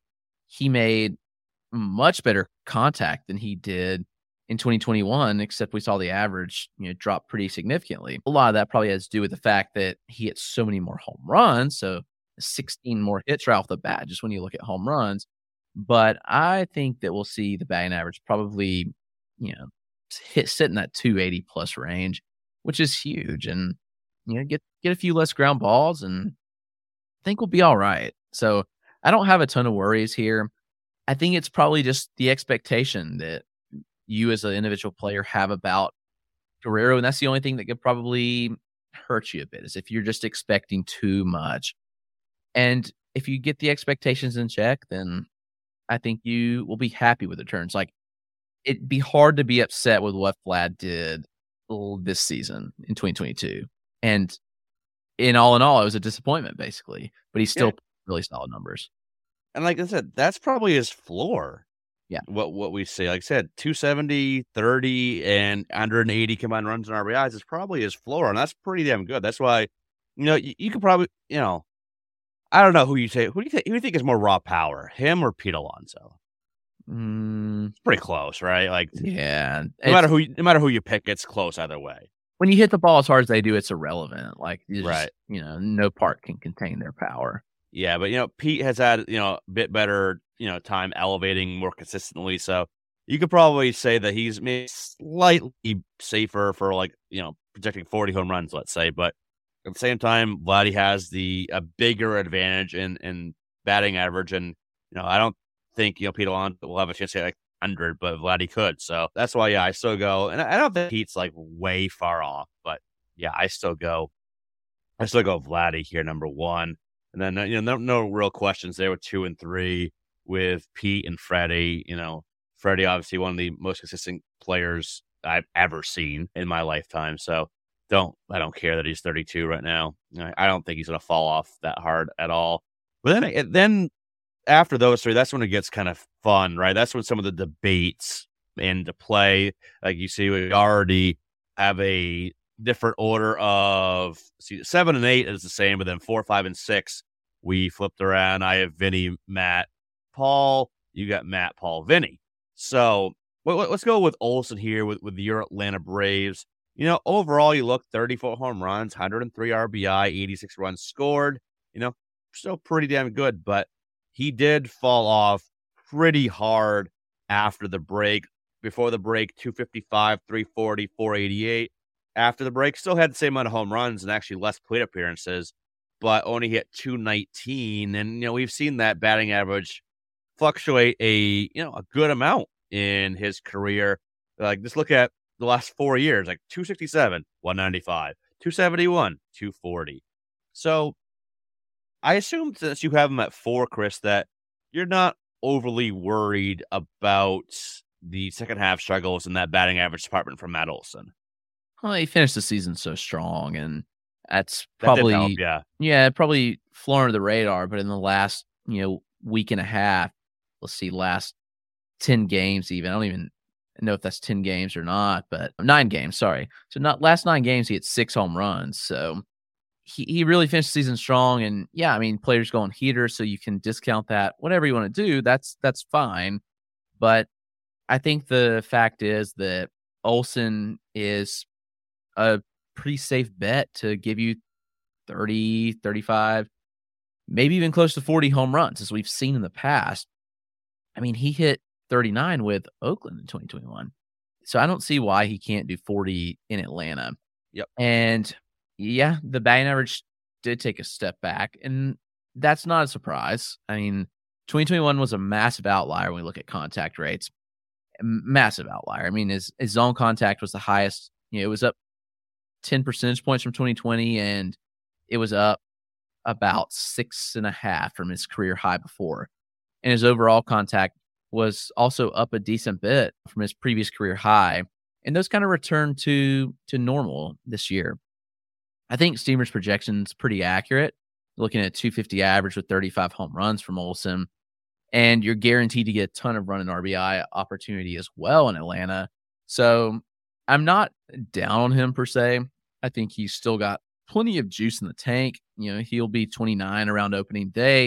Speaker 8: he made much better contact than he did in twenty twenty-one, except we saw the average, you know, drop pretty significantly. A lot of that probably has to do with the fact that he hit so many more home runs. So sixteen more hits right off the bat, just when you look at home runs. But I think that we'll see the batting average probably, you know, hit sit in that two eighty plus range, which is huge. And, you know, get, get a few less ground balls and I think we'll be all right. So I don't have a ton of worries here. I think it's probably just the expectation that you as an individual player have about Guerrero. And that's the only thing that could probably hurt you a bit, is if you're just expecting too much. And if you get the expectations in check, then I think you will be happy with the turns. Like, it'd be hard to be upset with what Vlad did this season in twenty twenty-two. And in all in all, it was a disappointment, basically. But he's still yeah. really solid numbers.
Speaker 1: And like I said, that's probably his floor.
Speaker 8: Yeah.
Speaker 1: What what we say, like I said, two seventy, thirty, and one eighty combined runs and R B Is is probably his floor. And that's pretty damn good. That's why, you know, you, you could probably, you know, I don't know who you say. Who do you think, who do you think is more raw power, him or Pete Alonso?
Speaker 8: Mm,
Speaker 1: it's pretty close, right? Like,
Speaker 8: yeah.
Speaker 1: No matter who, no matter who you pick, it's close either way.
Speaker 8: When you hit the ball as hard as they do, it's irrelevant. Like, you just,
Speaker 1: right?
Speaker 8: You know, no part can contain their power.
Speaker 1: Yeah, but you know, Pete has had, you know, a bit better, you know, time elevating more consistently. So you could probably say that he's maybe slightly safer for, like, you know, projecting forty home runs, let's say. But at the same time, Vladdy has the a bigger advantage in in batting average, and you know, I don't think, you know, Pete Alonso will have a chance to get like one hundred, but Vladdy could. So that's why, yeah, I still go, and I don't think Pete's like way far off, but yeah, I still go, I still go Vladdy here, number one. And then, you know, no, no real questions there with two and three with Pete and Freddie. You know, Freddie, obviously one of the most consistent players I've ever seen in my lifetime. So don't, I don't care that he's thirty-two right now. I don't think he's going to fall off that hard at all. But then, then after those three, that's when it gets kind of fun, right? That's when some of the debates into play. Like you see, we already have a different order of, see, seven and eight is the same, but then four, five, and six we flipped around. I have Vinny, Matt, Paul. You got Matt, Paul, Vinny. So well, let's go with Olson here with, with your Atlanta Braves. You know, overall, you look thirty-four home runs, one oh three R B I, eighty-six runs scored. You know, still pretty damn good, but he did fall off pretty hard after the break. Before the break, two fifty-five, three forty, four eighty-eight. After the break, still had the same amount of home runs and actually less plate appearances, but only hit two nineteen. And, you know, we've seen that batting average fluctuate a, you know, a good amount in his career. Like, just look at the last four years, like two sixty-seven, one ninety-five, two seventy-one, two forty. So I assume since you have him at four, Chris, that you're not overly worried about the second half struggles in that batting average department from Matt Olson.
Speaker 8: Well, he finished the season so strong, and that's
Speaker 1: That
Speaker 8: probably
Speaker 1: did help, yeah.
Speaker 8: yeah, probably flew under the radar. But in the last, you know, week and a half, let's see, last ten games, even I don't even know if that's ten games or not, but nine games. Sorry, so not last nine games, he had six home runs. So he he really finished the season strong. And yeah, I mean, players go on heaters, so you can discount that. Whatever you want to do, that's that's fine. But I think the fact is that Olson is a pretty safe bet to give you thirty, thirty-five, maybe even close to forty home runs, as we've seen in the past. I mean, he hit thirty-nine with Oakland in twenty twenty-one. So I don't see why he can't do forty in Atlanta.
Speaker 1: Yep.
Speaker 8: And yeah, the batting average did take a step back, and that's not a surprise. I mean, twenty twenty-one was a massive outlier when we look at contact rates. Massive outlier. I mean, his, his zone contact was the highest. You know, it was up ten percentage points from twenty twenty, and it was up about six and a half from his career high before. And his overall contact was also up a decent bit from his previous career high. And those kind of returned to to normal this year. I think Steamer's projection's pretty accurate, looking at two fifty average with thirty-five home runs from Olson. And you're guaranteed to get a ton of run and R B I opportunity as well in Atlanta. So I'm not down on him per se. I think he's still got plenty of juice in the tank. You know, he'll be twenty-nine around opening day.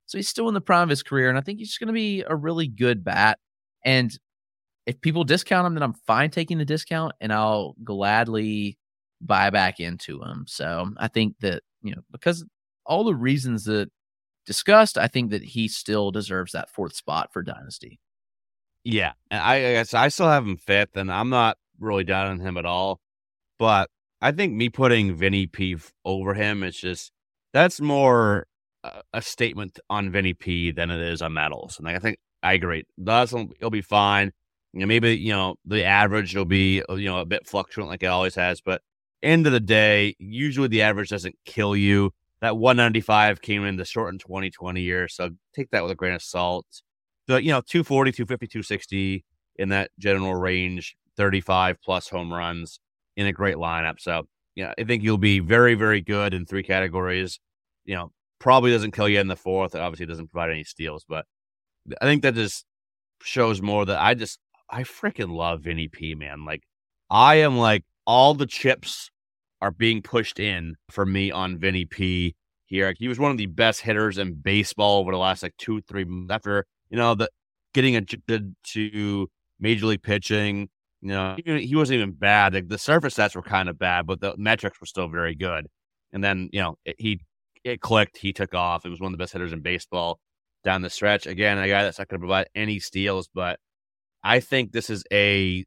Speaker 8: So he's still in the prime of his career, and I think he's just going to be a really good bat. And if people discount him, then I'm fine taking the discount, and I'll gladly buy back into him. So I think that, you know, because all the reasons that discussed, I think that he still deserves that fourth spot for Dynasty.
Speaker 1: Yeah, and I, I guess I still have him fifth, and I'm not really down on him at all. But I think me putting Vinny P over him is just that's more a, a statement on Vinny P than it is on Matt Olson. Like, I think I agree. That's it'll be fine. You know, maybe you know the average will be you know a bit fluctuant like it always has, but end of the day, usually the average doesn't kill you. That one ninety-five came in the shortened twenty twenty year, so take that with a grain of salt. The, you know, two forty, two fifty, two sixty in that general range, thirty-five plus home runs in a great lineup. So, yeah, I think you'll be very, very good in three categories. You know, probably doesn't kill you in the fourth. It obviously doesn't provide any steals, but I think that just shows more that I just, I freaking love Vinny P, man. Like, I am like, all the chips are being pushed in for me on Vinny P here. Like, he was one of the best hitters in baseball over the last like two, three months after, you know, the getting addicted to major league pitching. You know, he, he wasn't even bad. Like, the surface stats were kind of bad, but the metrics were still very good. And then, you know, it, he it clicked. He took off. It was one of the best hitters in baseball down the stretch. Again, a guy that's not going to provide any steals, but I think this is a,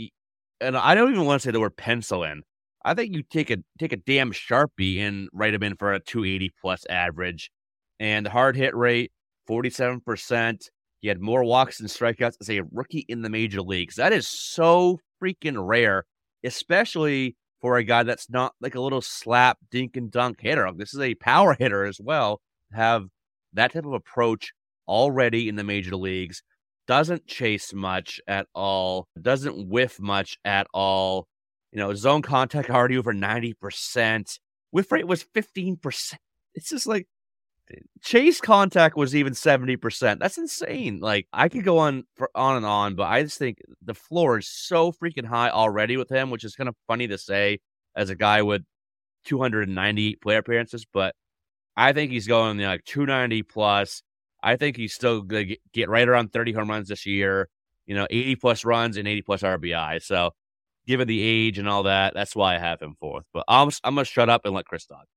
Speaker 1: and I don't even want to say the word pencil in. I think you take a take a damn Sharpie and write him in for a two eighty plus average, and hard hit rate forty-seven percent. He had more walks and strikeouts as a rookie in the major leagues. That is so freaking rare, especially for a guy that's not like a little slap dink and dunk hitter. This is a power hitter as well. Have that type of approach already in the major leagues. Doesn't chase much at all. Doesn't whiff much at all. You know, zone contact already over ninety percent. Whiff rate was fifteen percent. It's just like, chase contact was even seventy percent. That's insane. Like, I could go on for on and on, but I just think the floor is so freaking high already with him, which is kind of funny to say as a guy with two hundred ninety-eight player appearances, but I think he's going, you know, like two ninety plus. I think he's still going to get right around thirty home runs this year, you know, eighty plus runs and eighty plus R B I. So, given the age and all that, that's why I have him fourth. But I'm, I'm going to shut up and let Chris talk.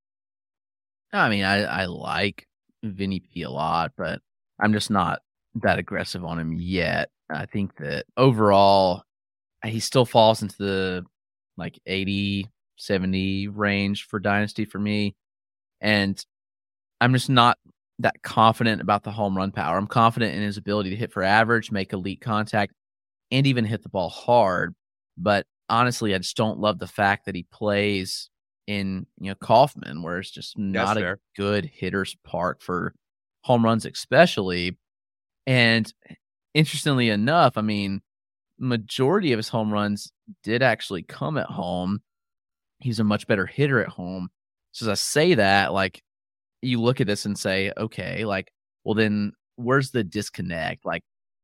Speaker 8: I mean, I, I like Vinny P a lot, but I'm just not that aggressive on him yet. I think that overall, he still falls into the like eighty, seventy range for Dynasty for me. And I'm just not that confident about the home run power. I'm confident in his ability to hit for average, make elite contact, and even hit the ball hard. But honestly, I just don't love the fact that he plays in, you know, Kauffman, where it's just not a good hitter's park for home runs, especially. And interestingly enough, I mean, majority of his home runs did actually come at home. He's a much better hitter at home. So as I say that, like, you look at this and say, okay, like, well, then where's the disconnect? Like,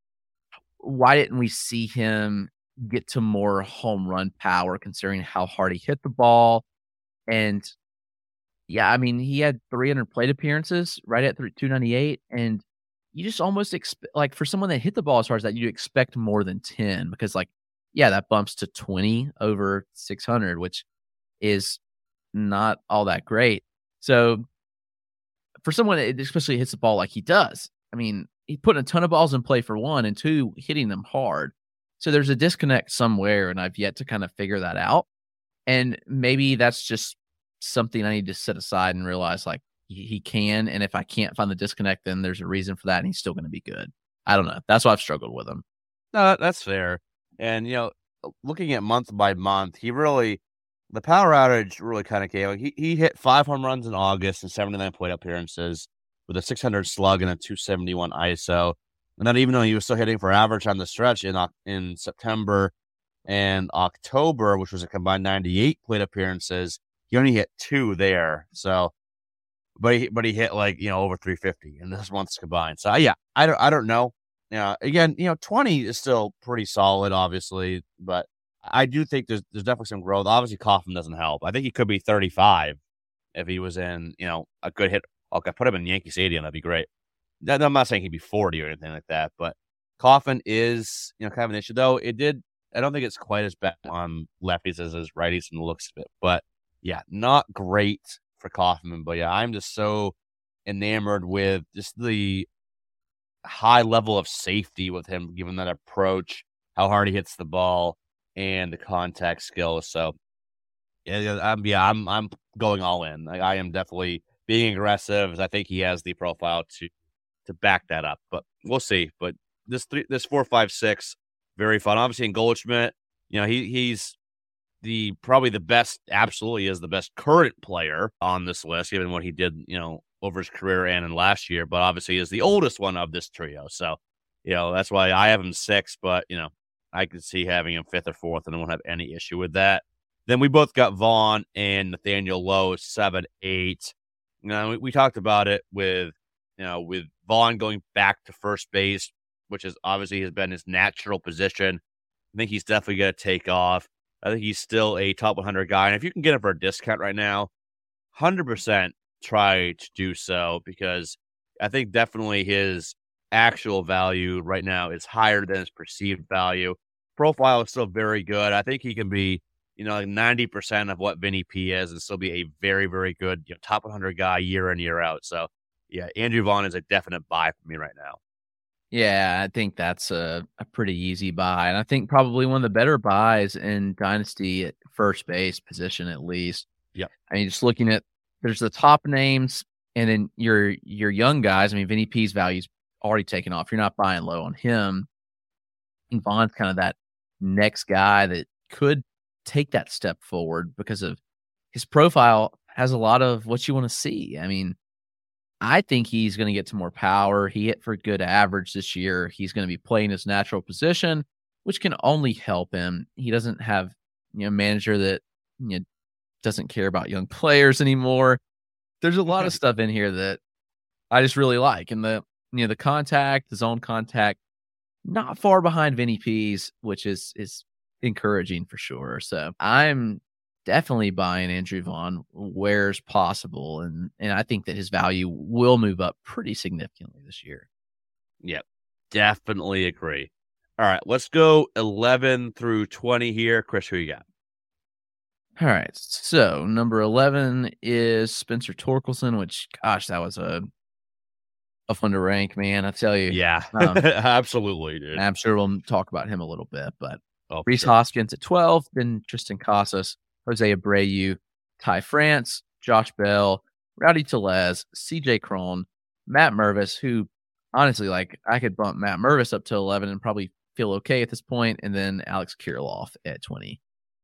Speaker 8: why didn't we see him get to more home run power considering how hard he hit the ball? And yeah, I mean, he had three hundred plate appearances right at two ninety-eight. And you just almost expect, like, for someone that hit the ball as hard as that, you expect more than ten because, like, yeah, that bumps to twenty over six hundred, which is not all that great. So for someone that especially hits the ball like he does, I mean, he put a ton of balls in play for one, and two, hitting them hard. So there's a disconnect somewhere, and I've yet to kind of figure that out. And maybe that's just something I need to set aside and realize, like, he, he can. And if I can't find the disconnect, then there's a reason for that, and he's still going to be good. I don't know. That's why I've struggled with him.
Speaker 1: No, that's fair. And, you know, looking at month by month, he really, the power outage really kind of came. Like, he, he hit five home runs in August and seventy-nine plate appearances with a six hundred slug and a two seventy-one I S O. And then even though he was still hitting for average on the stretch in in September and October, which was a combined ninety-eight plate appearances, he only hit two there. So, but he, but he hit like, you know, over three fifty in this month's combined. So yeah, I don't, I don't know. You know, again, you know, twenty is still pretty solid, obviously, but I do think there's, there's definitely some growth. Obviously, Kauffman doesn't help. I think he could be thirty-five if he was in, you know, a good hit. Okay, put him in Yankee Stadium. That'd be great. that, I'm not saying he'd be forty or anything like that, but Coffin is, you know, kind of an issue. Though it did, I don't think it's quite as bad on lefties as as righties from the looks of it. But yeah, not great for Kaufman. But yeah, I'm just so enamored with just the high level of safety with him, given that approach, how hard he hits the ball, and the contact skills. So yeah, I'm yeah, I'm I'm going all in. Like, I am definitely being aggressive, as I think he has the profile to to back that up. But we'll see. But this three, this four, five, six, very fun. Obviously, in Goldschmidt, you know, he he's the probably the best. Absolutely, is the best current player on this list, given what he did, you know, over his career and in last year. But obviously, is the oldest one of this trio. So, you know, that's why I have him six. But you know, I could see having him fifth or fourth, and I won't have any issue with that. Then we both got Vaughn and Nathaniel Lowe, seven, eight. You know, we, we talked about it with, you know, with Vaughn going back to first base, which is obviously has been his natural position. I think he's definitely going to take off. I think he's still a top one hundred guy. And if you can get him for a discount right now, one hundred percent try to do so, because I think definitely his actual value right now is higher than his perceived value. Profile is still very good. I think he can be, you know, like ninety percent of what Vinny P is and still be a very, very good, you know, top one hundred guy year in, year out. So, yeah, Andrew Vaughn is a definite buy for me right now.
Speaker 8: Yeah, I think that's a, a pretty easy buy. And I think probably one of the better buys in Dynasty at first base position, at least.
Speaker 1: Yep.
Speaker 8: I mean, just looking at, there's the top names, and then your your young guys. I mean, Vinny P's value's already taken off. You're not buying low on him. I think Vaughn's kind of that next guy that could take that step forward because of his profile has a lot of what you want to see. I mean, I think he's going to get to more power. He hit for good average this year. He's going to be playing his natural position, which can only help him. He doesn't have, you know, a manager that, you know, doesn't care about young players anymore. There's a lot of stuff in here that I just really like. And the, you know, the contact, the zone contact, not far behind Vinny P's, which is, is encouraging for sure. So I'm definitely buying Andrew Vaughn where's possible. And, and I think that his value will move up pretty significantly this year.
Speaker 1: Yep. Definitely agree. All right. Let's go eleven through twenty here. Chris, who you got?
Speaker 8: All right. So number eleven is Spencer Torkelson, which, gosh, that was a tough one to rank, man. I tell you.
Speaker 1: Yeah,
Speaker 8: um,
Speaker 1: absolutely, dude.
Speaker 8: I'm sure we'll talk about him a little bit, but
Speaker 1: oh,
Speaker 8: Rhys
Speaker 1: sure.
Speaker 8: Hoskins at twelve, then Tristan Casas, Jose Abreu, Ty France, Josh Bell, Rowdy Tellez, C J Cron, Matt Mervis, who honestly, like, I could bump Matt Mervis up to eleven and probably feel okay at this point, and then Alex Kirilloff at twenty.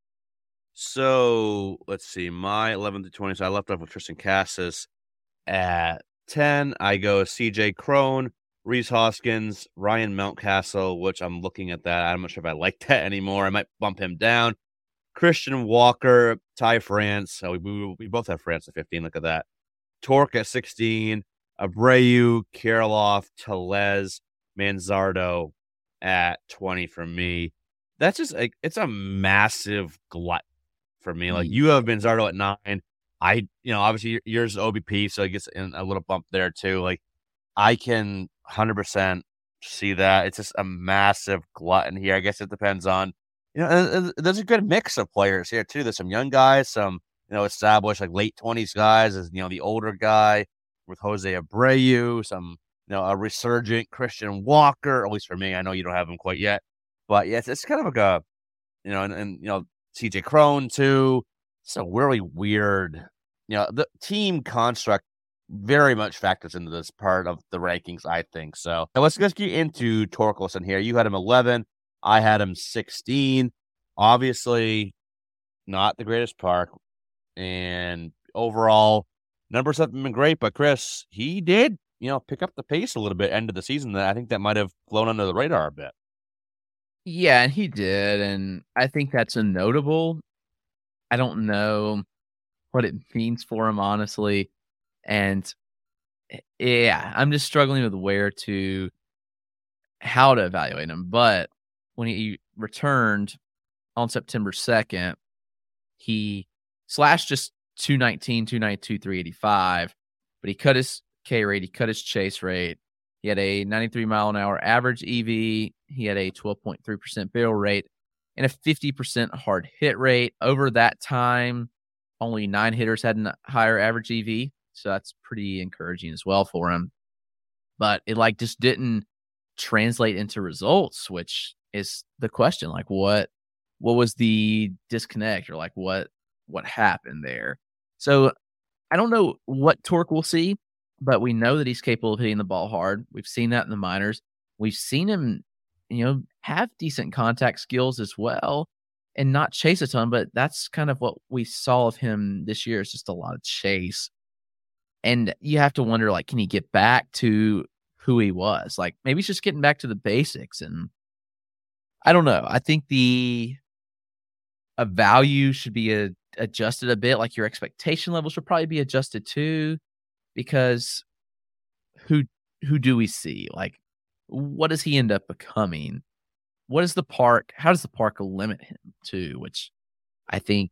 Speaker 1: So let's see, my eleven to twenty. So I left off with Tristan Casas at ten. I go C J Cron, Rhys Hoskins, Ryan Mountcastle, which I'm looking at that. I'm not sure if I like that anymore. I might bump him down. Christian Walker, Ty France. So we, we, we both have France at fifteen. Look at that. Torque at sixteen. Abreu, Kirilloff, Tellez, Manzardo at twenty for me. That's just like, it's a massive glut for me. Like, you have Manzardo at nine. I, you know, obviously yours is O B P, so it gets in a little bump there too. Like, I can one hundred percent see that. It's just a massive glut in here. I guess it depends on, you know, there's a good mix of players here too. There's some young guys, some, you know, established like late twenties guys, as, you know, the older guy with Jose Abreu, some, you know, a resurgent Christian Walker, at least for me. I know you don't have him quite yet, but yeah, it's, it's kind of like a, you know, and, and you know, C J Cron too. It's a really weird, you know, the team construct very much factors into this part of the rankings, I think. So let's just get into Torkelson here. You had him eleven. I had him sixteen. Obviously, not the greatest park. And overall, numbers haven't been great. But Chris, he did, you know, pick up the pace a little bit end of the season. That I think that might have flown under the radar a bit.
Speaker 8: Yeah, and he did. And I think that's a notable. I don't know what it means for him, honestly. And yeah, I'm just struggling with where to, how to evaluate him. But when he returned on September second, he slashed just two nineteen, two ninety-two, three eighty-five, but he cut his K rate, he cut his chase rate, He had a ninety-three mile an hour average E V. He had a twelve point three percent barrel rate and a fifty percent hard hit rate. Over that time, only nine hitters had a higher average E V. So that's pretty encouraging as well for him. But it like just didn't translate into results, which is the question. Like what, what was the disconnect, or like what, what happened there? So I don't know what torque we'll see, but we know that he's capable of hitting the ball hard. We've seen that in the minors. We've seen him, you know, have decent contact skills as well and not chase a ton, but that's kind of what we saw of him this year. It's just a lot of chase. And you have to wonder, like, can he get back to who he was? Like, maybe he's just getting back to the basics. And I don't know. I think the a value should be a, adjusted a bit. Like, your expectation level should probably be adjusted too, because who who do we see? Like, what does he end up becoming? What is the park? How does the park limit him to? Which I think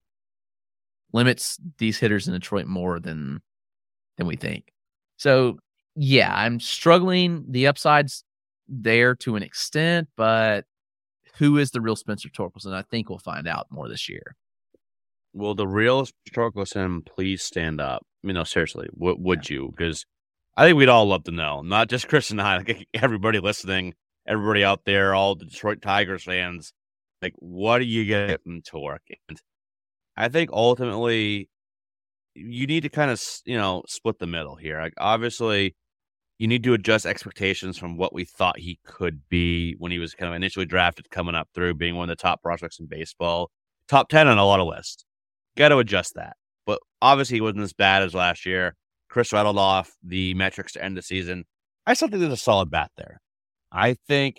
Speaker 8: limits these hitters in Detroit more than than we think. So yeah, I'm struggling. The upside's there to an extent, but who is the real Spencer Torkelson? I think we'll find out more this year.
Speaker 14: Will the real Torkelson please stand up? You know, seriously, what would yeah. you? Because I think we'd all love to know. Not just Chris and I, like everybody listening, everybody out there, all the Detroit Tigers fans. Like, what do you get from Torque? And I think ultimately, you need to kind of, you know, split the middle here. Like, obviously, you need to adjust expectations from what we thought he could be when he was kind of initially drafted, coming up through being one of the top prospects in baseball, top ten on a lot of lists. Got to adjust that. But obviously, he wasn't as bad as last year. Chris rattled off the metrics to end the season. I still think there's a solid bat there. I think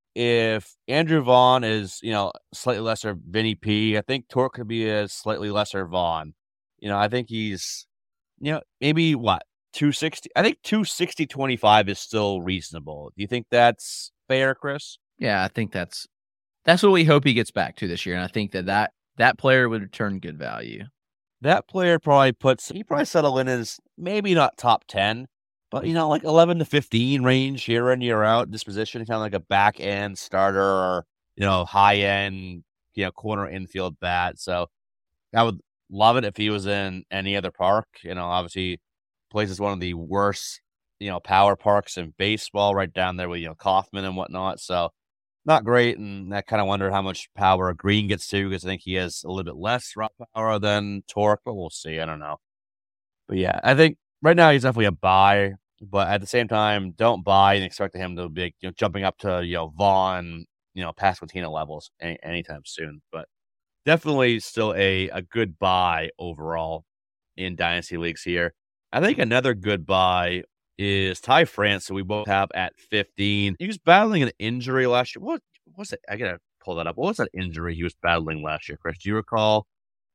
Speaker 14: if Andrew Vaughn is, you know, slightly lesser Vinny P, I think Torque could be a slightly lesser Vaughn. You know, I think he's, you know, maybe what, two sixty? I think two sixty twenty-five is still reasonable. Do you think that's fair, Chris?
Speaker 8: Yeah, I think that's that's what we hope he gets back to this year. And I think that that, that player would return good value.
Speaker 14: That player probably puts, he probably settle in as maybe not top ten, but, you know, like eleven to fifteen range year in, year out, this position, kind of like a back end starter or, you know, high end, you know, corner infield bat. So I would love it if he was in any other park. You know, obviously plays is one of the worst, you know, power parks in baseball, right down there with, you know, Kauffman and whatnot. So not great. And I kind of wonder how much power Green gets to, because I think he has a little bit less raw power than Torque, but we'll see. I don't know. But yeah, I think right now he's definitely a buy, but at the same time, don't buy and expect him to be, you know, jumping up to, you know, Vaughn, you know, Pasquantino levels any, anytime soon. But definitely still a, a good buy overall in Dynasty Leagues here. I think another good buy is Ty France, who we both have at fifteen. He was battling an injury last year. What was it? I gotta pull that up. What was that injury he was battling last year, Chris? Do you recall?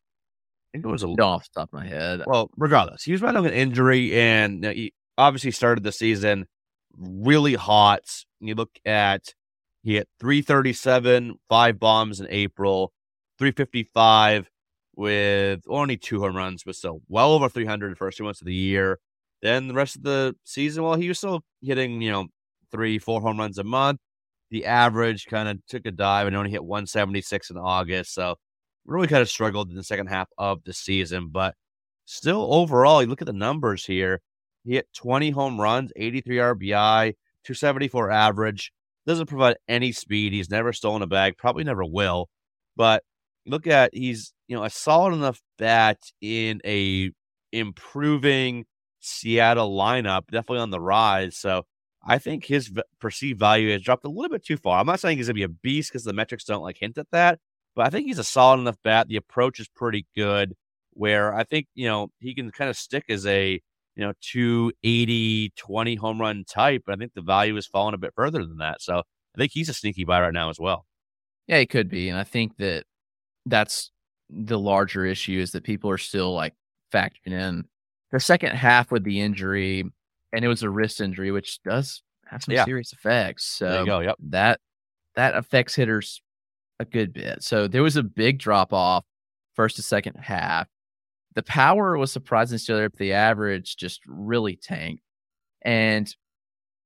Speaker 14: I think it was a
Speaker 8: no, off the top of my head.
Speaker 14: Well, regardless, he was battling an injury, and you know, he obviously started the season really hot. You look at he hit three thirty-seven, five bombs in April, three fifty-five with only two home runs, but still well over three hundred the first two months of the year. Then the rest of the season, well, he was still hitting, you know, three, four home runs a month. The average kind of took a dive and only hit one seventy-six in August. So really kind of struggled in the second half of the season. But still overall, you look at the numbers here. He hit twenty home runs, eighty-three R B I, two seventy-four average. Doesn't provide any speed. He's never stolen a bag, probably never will. But look at, he's, you know, a solid enough bat in a improving Seattle lineup, definitely on the rise. So I think his v- perceived value has dropped a little bit too far. I'm not saying he's going to be a beast because the metrics don't like hint at that, but I think he's a solid enough bat. The approach is pretty good where I think, you know, he can kind of stick as a, you know, two eighty, twenty home run type. But I think the value has fallen a bit further than that. So I think he's a sneaky buy right now as well.
Speaker 8: Yeah, he could be. And I think that that's the larger issue, is that people are still like factoring in the second half with the injury, and it was a wrist injury, which does have some
Speaker 14: yeah.
Speaker 8: serious effects. So
Speaker 14: there you go, yep.
Speaker 8: that that affects hitters a good bit. So there was a big drop off first to second half. The power was surprisingly still there, but the average just really tanked. And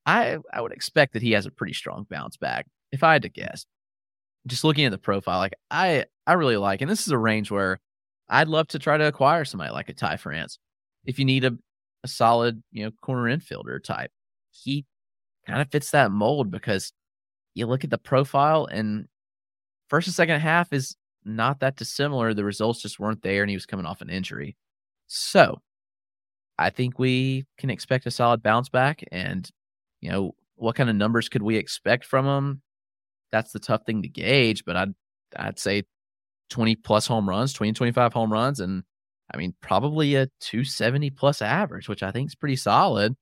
Speaker 8: I I would expect that he has a pretty strong bounce back. If I had to guess, just looking at the profile, like I I really like, and this is a range where I'd love to try to acquire somebody like a Ty France. If you need a, a solid, you know, corner infielder type, he kind of fits that mold because you look at the profile and first and second half is not that dissimilar. The results just weren't there, and he was coming off an injury. So I think we can expect a solid bounce back. And, you know, what kind of numbers could we expect from him? That's the tough thing to gauge, but I'd, I'd say twenty plus home runs, twenty, twenty-five home runs. And I mean, probably a two seventy plus average, which I think is pretty solid.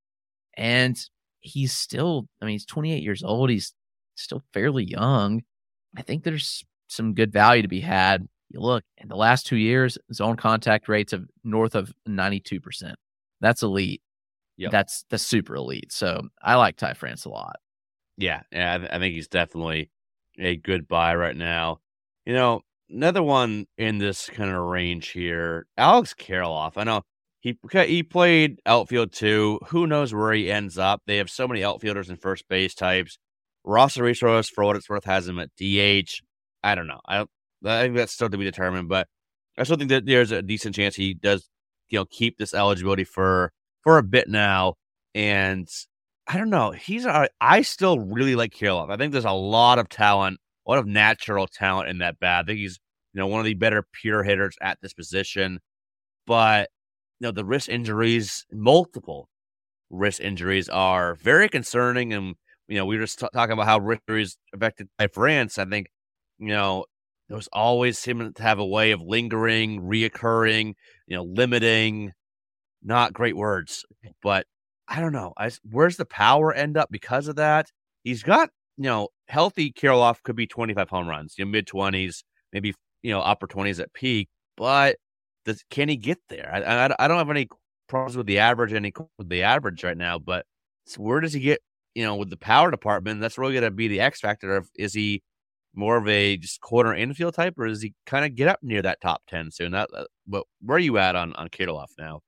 Speaker 8: And he's still, I mean, he's twenty-eight years old. He's still fairly young. I think there's some good value to be had. You look, in the last two years, zone contact rates of north of ninety-two percent. That's elite.
Speaker 14: Yep.
Speaker 8: That's that's super elite. So I like Ty France a lot.
Speaker 14: Yeah, yeah, I, th- I think he's definitely a good buy right now. You know, another one in this kind of range here, Alex Kirilloff. I know he he played outfield too. Who knows where he ends up? They have so many outfielders and first base types. Ross Arizoros, for what it's worth, has him at D H. I don't know. I don't. I think that's still to be determined, but I still think that there's a decent chance he does, you know, keep this eligibility for for a bit now. And I don't know. He's a, I still really like Kirilloff. I think there's a lot of talent, a lot of natural talent in that bat. I think he's, you know, one of the better pure hitters at this position. But, you know, the wrist injuries, multiple wrist injuries are very concerning. And, you know, we were just t- talking about how wrist injuries affected Ty France. I think, you know, there's always him to have a way of lingering, reoccurring, you know, limiting. Not great words, but I don't know. I, where's the power end up because of that? He's got, you know, healthy Kirilloff could be twenty-five home runs, you know, mid-twenties, maybe, you know, upper twenties at peak, but does, can he get there? I, I, I don't have any problems with the average, any with the average right now, but where does he get, you know, with the power department? That's really going to be the X factor of, is he more of a just corner infield type, or does he kind of get up near that top ten soon? That, uh, but where are you at on, on Kirilloff now?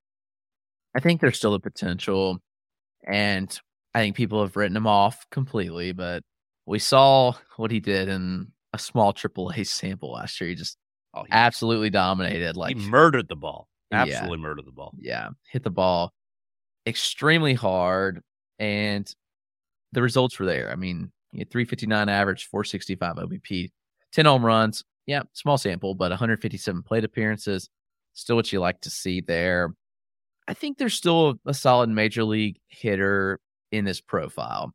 Speaker 8: I think there's still a potential, and I think people have written him off completely, but we saw what he did in a small triple A sample last year. He just oh, he, absolutely dominated. Like
Speaker 14: he murdered the ball. Absolutely
Speaker 8: yeah,
Speaker 14: murdered the ball.
Speaker 8: Yeah. Hit the ball extremely hard, and the results were there. I mean, he had three fifty-nine average, four sixty-five O B P, ten home runs. Yeah, small sample, but one hundred fifty-seven plate appearances. Still what you like to see there. I think there's still a solid major league hitter in this profile.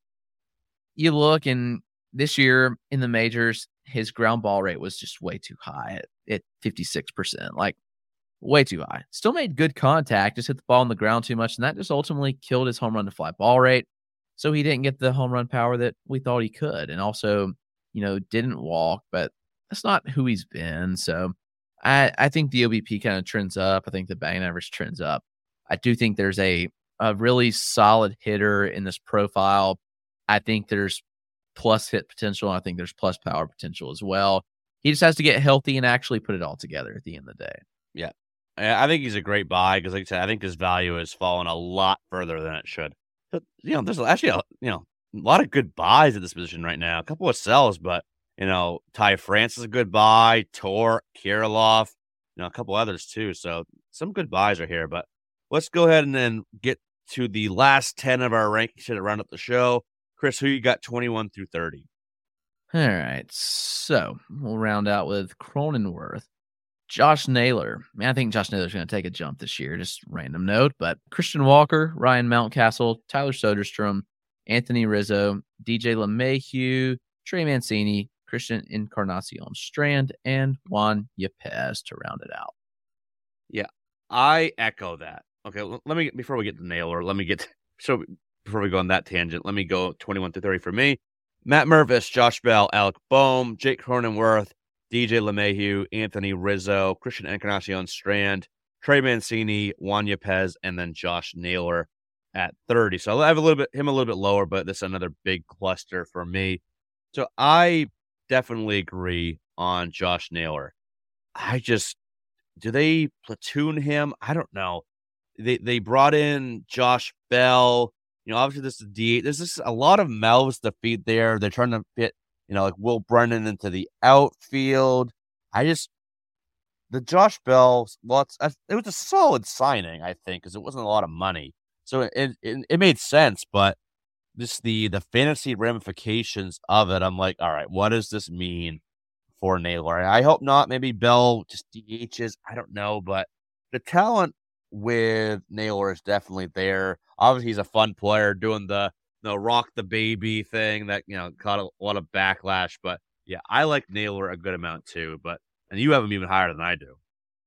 Speaker 8: You look, and this year in the majors, his ground ball rate was just way too high at, at fifty-six percent. Like, way too high. Still made good contact, just hit the ball on the ground too much, and that just ultimately killed his home run to fly ball rate. So he didn't get the home run power that we thought he could. And also, you know, didn't walk, but that's not who he's been. So I, I think the O B P kind of trends up. I think the batting average trends up. I do think there's a, a really solid hitter in this profile. I think there's plus hit potential. I think there's plus power potential as well. He just has to get healthy and actually put it all together at the end of the day.
Speaker 14: Yeah. I think he's a great buy because, like I said, I think his value has fallen a lot further than it should. But, you know, there's actually a, you know, a lot of good buys at this position right now. A couple of sells, but, you know, Ty France is a good buy. Tor, Kirilloff, you know, a couple others too. So some good buys are here, but let's go ahead and then get to the last ten of our rankings to round up the show. Chris, who you got twenty-one through thirty?
Speaker 8: All right. So we'll round out with Cronenworth. Josh Naylor. Man, I think Josh Naylor's going to take a jump this year. Just random note. But Christian Walker, Ryan Mountcastle, Tyler Soderstrom, Anthony Rizzo, D J LeMahieu, Trey Mancini, Christian Encarnacion Strand, and Juan Yepez to round it out.
Speaker 14: Yeah, I echo that. Okay, let me, before we get to Naylor, let me get, so before we go on that tangent, let me go twenty-one through thirty for me. Matt Mervis, Josh Bell, Alec Boehm, Jake Cronenworth, D J LeMahieu, Anthony Rizzo, Christian Encarnacion Strand, Trey Mancini, Juan Yepez, and then Josh Naylor at thirty. So I have a little bit, him a little bit lower, but this is another big cluster for me. So I definitely agree on Josh Naylor. I just, do they platoon him? I don't know. They they brought in Josh Bell. You know, obviously this is D. There's just a lot of mouths to feed there. They're trying to fit, you know, like Will Brennan into the outfield. I just the Josh Bell. Well, it's, it was a solid signing, I think, because it wasn't a lot of money, so it, it it made sense. But just the the fantasy ramifications of it, I'm like, all right, what does this mean for Naylor? I hope not. Maybe Bell just D Hs. I don't know, but the talent with Naylor is definitely there. Obviously, he's a fun player doing the the rock the baby thing that, you know, caught a lot of backlash. But yeah, I like Naylor a good amount too. But and you have him even higher than I do.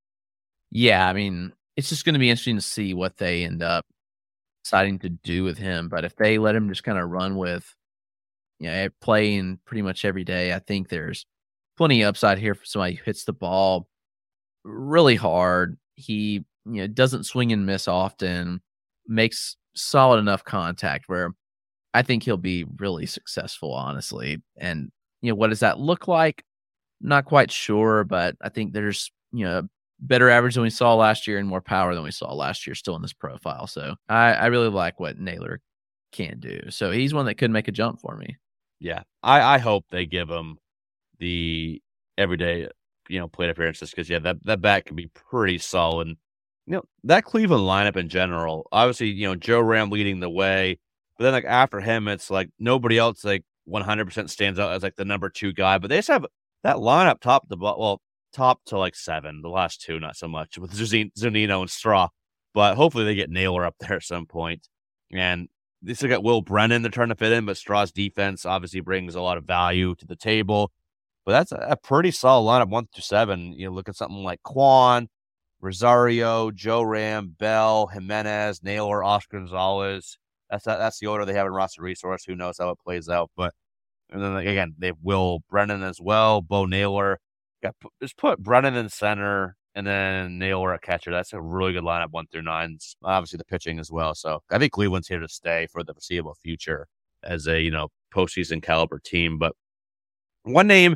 Speaker 8: Yeah, I mean, it's just going to be interesting to see what they end up deciding to do with him. But if they let him just kind of run with, you know, playing pretty much every day, I think there's plenty of upside here for somebody who hits the ball really hard. He, you know, doesn't swing and miss often, makes solid enough contact where I think he'll be really successful, honestly. And, you know, what does that look like? Not quite sure, but I think there's, you know, better average than we saw last year and more power than we saw last year still in this profile. So I, I really like what Naylor can do. So he's one that could make a jump for me.
Speaker 14: Yeah, I, I hope they give him the everyday, you know, plate appearances because, yeah, that, that bat can be pretty solid. You know, that Cleveland lineup in general, obviously, you know, Joe Ram leading the way, but then, like, after him, it's like nobody else, like, one hundred percent stands out as, like, the number two guy, but they just have that lineup top to, well, top to, like, seven, the last two, not so much, with Zunino and Straw, but hopefully they get Naylor up there at some point, and they still got Will Brennan they're trying to fit in, but Straw's defense obviously brings a lot of value to the table, but that's a, a pretty solid lineup, one through seven. You know, look at something like Quan, Rosario, Joe Ram, Bell, Jimenez, Naylor, Oscar Gonzalez. That's that's the order they have in roster resource. Who knows how it plays out? But and then again, they have Will Brennan as well, Bo Naylor. Got just put Brennan in center and then Naylor at catcher. That's a really good lineup, one through nine. Obviously the pitching as well. So I think Cleveland's here to stay for the foreseeable future as a, you know, postseason caliber team. But one name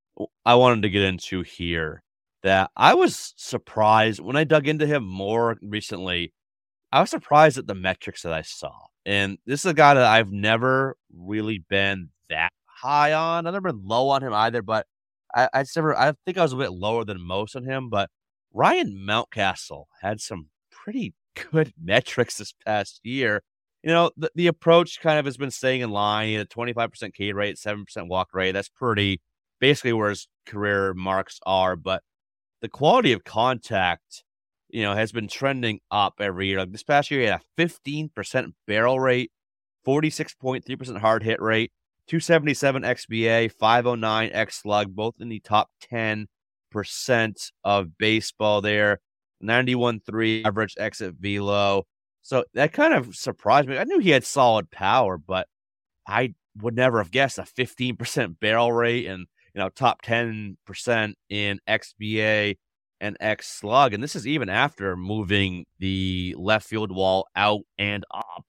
Speaker 14: I wanted to get into here that I was surprised when I dug into him more recently. I was surprised at the metrics that I saw. And this is a guy that I've never really been that high on. I've never been low on him either, but I, I just never, I think I was a bit lower than most on him. But Ryan Mountcastle had some pretty good metrics this past year. You know, the, the approach kind of has been staying in line. He had a twenty-five percent K rate, seven percent walk rate. That's pretty basically where his career marks are. But the quality of contact, you know, has been trending up every year. Like this past year, he had a fifteen percent barrel rate, forty-six point three percent hard hit rate, two seventy-seven X B A, five oh nine X slug, both in the top ten percent of baseball there, ninety-one point three average exit velo. So that kind of surprised me. I knew he had solid power, but I would never have guessed a fifteen percent barrel rate and, you know, top ten percent in X B A and X slug. And this is even after moving the left field wall out and up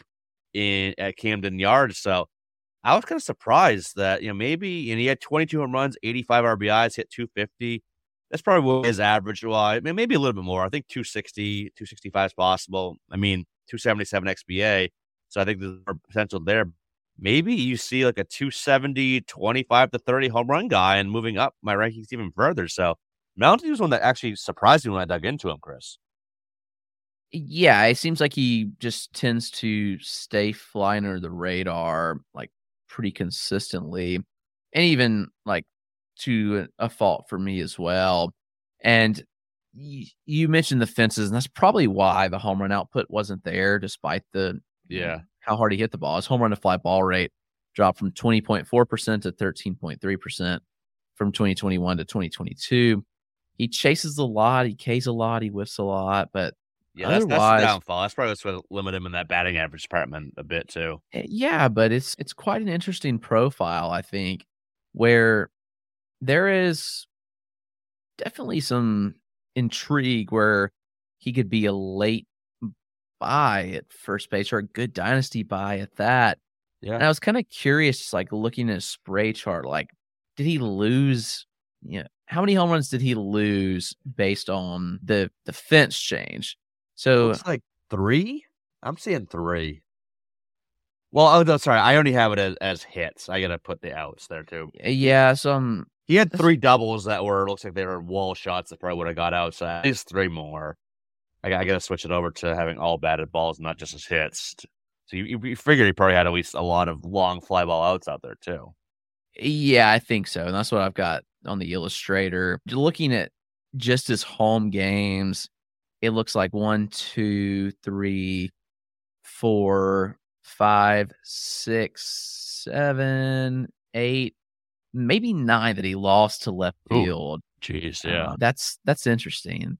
Speaker 14: in at Camden Yards. So I was kind of surprised that, you know, maybe, and he had twenty-two home runs, eighty-five R B Is, hit two fifty. That's probably what his average was. I mean, maybe a little bit more. I think two sixty, two sixty-five is possible. I mean, two seventy-seven X B A. So I think there's potential there. Maybe you see like a two seventy, twenty-five to thirty home run guy and moving up my rankings even further. So Mountain was one that actually surprised me when I dug into him, Chris.
Speaker 8: Yeah, it seems like he just tends to stay flying under the radar like pretty consistently, and even like to a fault for me as well. And y- you mentioned the fences, and that's probably why the home run output wasn't there, despite the
Speaker 14: yeah
Speaker 8: how hard he hit the ball. His home run to fly ball rate dropped from twenty point four percent to thirteen point three percent from twenty twenty-one to twenty twenty-two. He chases a lot, he Ks a lot, he whiffs a lot, but
Speaker 14: yeah, that's, that's the downfall. That's probably what's going to limit him in that batting average department a bit too.
Speaker 8: Yeah, but it's it's quite an interesting profile, I think, where there is definitely some intrigue where he could be a late buy at first base or a good dynasty buy at that.
Speaker 14: Yeah.
Speaker 8: And I was kind of curious, like looking at his spray chart, like, did he lose, you know, how many home runs did he lose based on the, the fence change? So
Speaker 14: it's like three. I'm seeing three. Well, oh, no, sorry. I only have it as, as hits. I got to put the outs there, too.
Speaker 8: Yeah, some...
Speaker 14: He had three doubles that were, looks like they were wall shots that probably would have got out. So at least three more. I got, I got to switch it over to having all batted balls, not just as hits. So you, you figure he probably had at least a lot of long fly ball outs out there, too.
Speaker 8: Yeah, I think so. And that's what I've got on the illustrator. Looking at just his home games, it looks like one, two, three, four, five, six, seven, eight, maybe nine that he lost to left field.
Speaker 14: Jeez, yeah.
Speaker 8: Uh, that's that's interesting.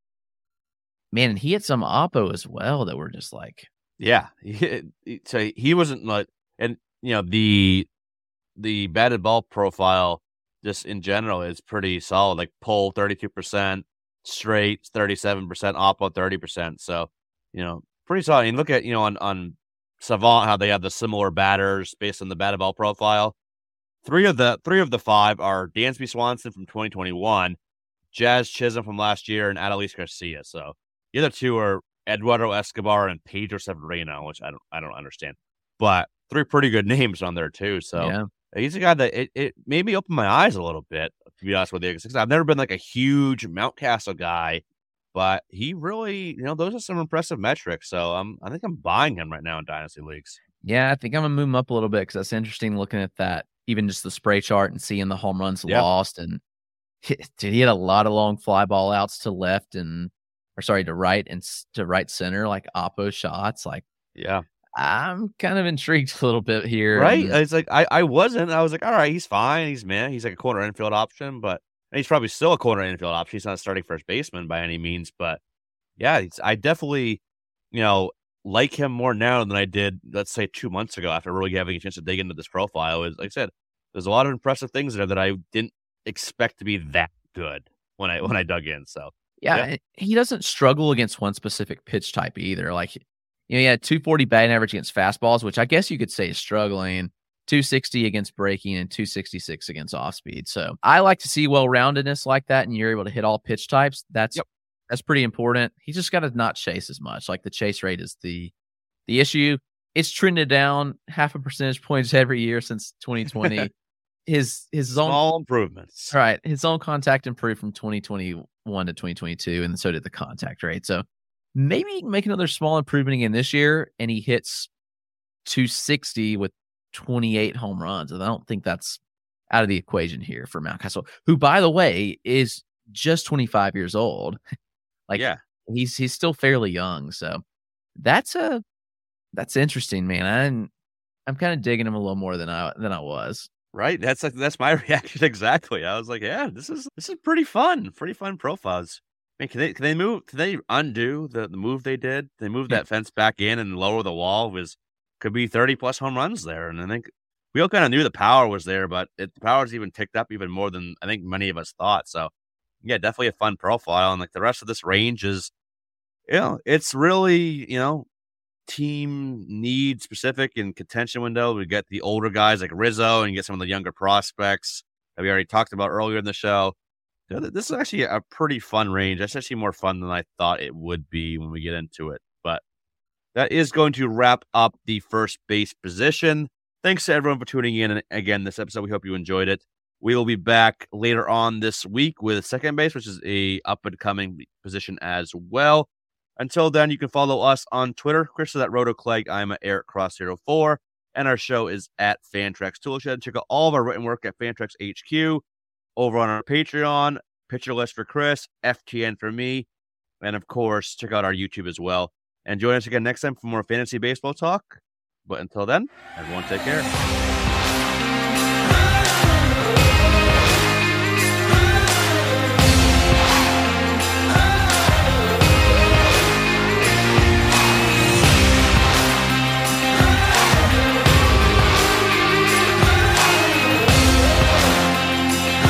Speaker 8: Man, and he had some oppo as well that were just like...
Speaker 14: Yeah. He, so he wasn't like... And, you know, the the batted ball profile just in general is pretty solid. Like pull thirty-two percent, straight thirty-seven percent, oppo thirty percent. So, you know, pretty solid. And look at, you know, on, on Savant, how they have the similar batters based on the batted ball profile. Three of the three of the five are Dansby Swanson from twenty twenty-one, Jazz Chisholm from last year, and Adolis Garcia. So the other two are Eduardo Escobar and Pedro Severino, which I don't I don't understand. But three pretty good names on there too. So
Speaker 8: yeah.
Speaker 14: He's a guy that it, it made me open my eyes a little bit, to be honest with you. I've never been like a huge Mountcastle guy, but he really, you know, those are some impressive metrics. So um, I think I'm buying him right now in Dynasty Leagues.
Speaker 8: Yeah, I think I'm going to move him up a little bit because that's interesting looking at that, even just the spray chart and seeing the home runs
Speaker 14: Yeah.
Speaker 8: lost. And he, dude, he had a lot of long fly ball outs to left and, or sorry, to right and s- to right center, like oppo shots. Like,
Speaker 14: Yeah.
Speaker 8: I'm kind of intrigued a little bit here.
Speaker 14: Right?
Speaker 8: And-
Speaker 14: It's like, I, I wasn't. I was like, all right, he's fine. He's man. He's like a corner infield option, but and he's probably still a corner infield option. He's not a starting first baseman by any means, but yeah, it's, I definitely, you know, like him more now than I did, let's say, two months ago after really having a chance to dig into this profile. Is like I said, there's a lot of impressive things there that I didn't expect to be that good when I when I dug in. So
Speaker 8: Yeah,
Speaker 14: Yeah.
Speaker 8: and he doesn't struggle against one specific pitch type either. Like, you know, he had two forty batting average against fastballs, which I guess you could say is struggling, two sixty against breaking, and two sixty-six against off speed. So I like to see well-roundedness like that, and you're able to hit all pitch types. That's
Speaker 14: Yep.
Speaker 8: that's pretty important. He just got to not chase as much. Like the chase rate is the the issue. It's trended down half a percentage points every year since twenty twenty. his his zone
Speaker 14: small improvements.
Speaker 8: Right. His own contact improved from twenty twenty-one to twenty twenty-two, and so did the contact rate. So maybe he can make another small improvement again this year, and he hits two sixty with twenty-eight home runs. And I don't think that's out of the equation here for Mountcastle, who, by the way, is just twenty-five years old. Like,
Speaker 14: Yeah.
Speaker 8: he's he's still fairly young. So that's a that's interesting, man. I'm I'm kind of digging him a little more than I than I was.
Speaker 14: Right. That's like, that's my reaction exactly. I was like, yeah, this is this is pretty fun. Pretty fun profiles. Man, can they can they move can they undo the, the move they did? They moved that fence back in and lower the wall. It was could be thirty plus home runs there. And I think we all kind of knew the power was there, but it, the power's even ticked up even more than I think many of us thought. So yeah, definitely a fun profile. And like the rest of this range is, you know, it's really, you know, team need specific and contention window. We get the older guys like Rizzo and you get some of the younger prospects that we already talked about earlier in the show. So th- This is actually a pretty fun range. That's actually more fun than I thought it would be when we get into it. But that is going to wrap up the first base position. Thanks to everyone for tuning in. And again, this episode, we hope you enjoyed it. We will be back later on this week with second base, which is a up and coming position as well. Until then, you can follow us on Twitter. Chris is at RotoClegg. I'm at Eric Cross zero four. And our show is at Fantrax Toolshed. Check out all of our written work at Fantrax H Q. Over on our Patreon, Picture List for Chris, F T N for me. And of course, check out our YouTube as well. And join us again next time for more fantasy baseball talk. But until then, everyone take care.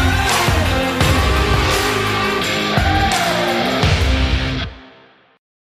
Speaker 11: The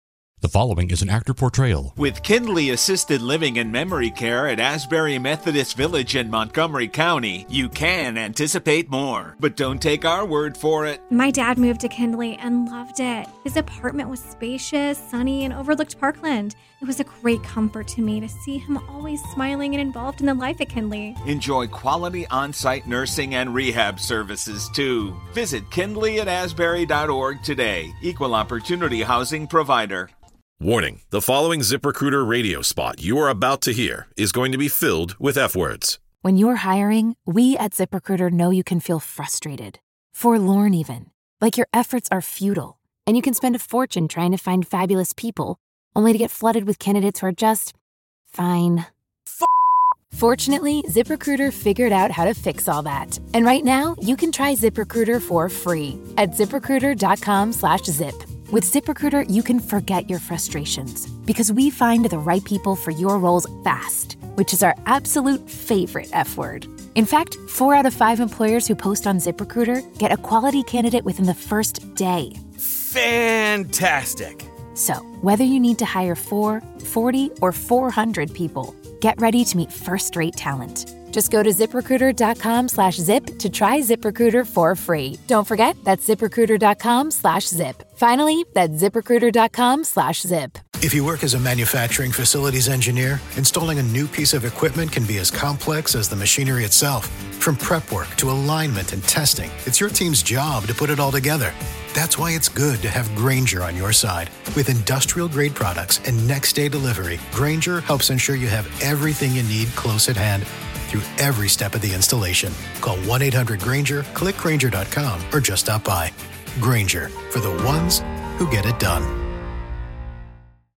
Speaker 11: following is an actor portrayal.
Speaker 5: With Kindly Assisted Living and Memory Care at Asbury Methodist Village in Montgomery County, you can anticipate more. But don't take our word for it.
Speaker 12: My dad moved to Kindly and loved it. His apartment was spacious, sunny, and overlooked Parkland. It was a great comfort to me to see him always smiling and involved in the life at Kindly.
Speaker 5: Enjoy quality on-site nursing and rehab services, too. Visit kindly at asbury dot org today. Equal Opportunity Housing Provider.
Speaker 15: Warning, the following ZipRecruiter radio spot you are about to hear is going to be filled with F-words.
Speaker 16: When you're hiring, we at ZipRecruiter know you can feel frustrated, forlorn even, like your efforts are futile, and you can spend a fortune trying to find fabulous people, only to get flooded with candidates who are just fine. F- Fortunately, ZipRecruiter figured out how to fix all that. And right now, you can try ZipRecruiter for free at ZipRecruiter.com slash zip. With ZipRecruiter, you can forget your frustrations because we find the right people for your roles fast, which is our absolute favorite F word. In fact, four out of five employers who post on ZipRecruiter get a quality candidate within the first day.
Speaker 17: Fantastic.
Speaker 16: So, whether you need to hire four, forty, or four hundred people, get ready to meet first-rate talent. Just go to ZipRecruiter.com slash zip to try ZipRecruiter for free. Don't forget, that's ZipRecruiter.com slash zip. Finally, that's ZipRecruiter.com slash zip.
Speaker 2: If you work as a manufacturing facilities engineer, installing a new piece of equipment can be as complex as the machinery itself. From prep work to alignment and testing, it's your team's job to put it all together. That's why it's good to have Grainger on your side. With industrial-grade products and next-day delivery, Grainger helps ensure you have everything you need close at hand through every step of the installation. Call one eight hundred Grainger, click Grainger dot com, or just stop by. Grainger, for the ones who get it done.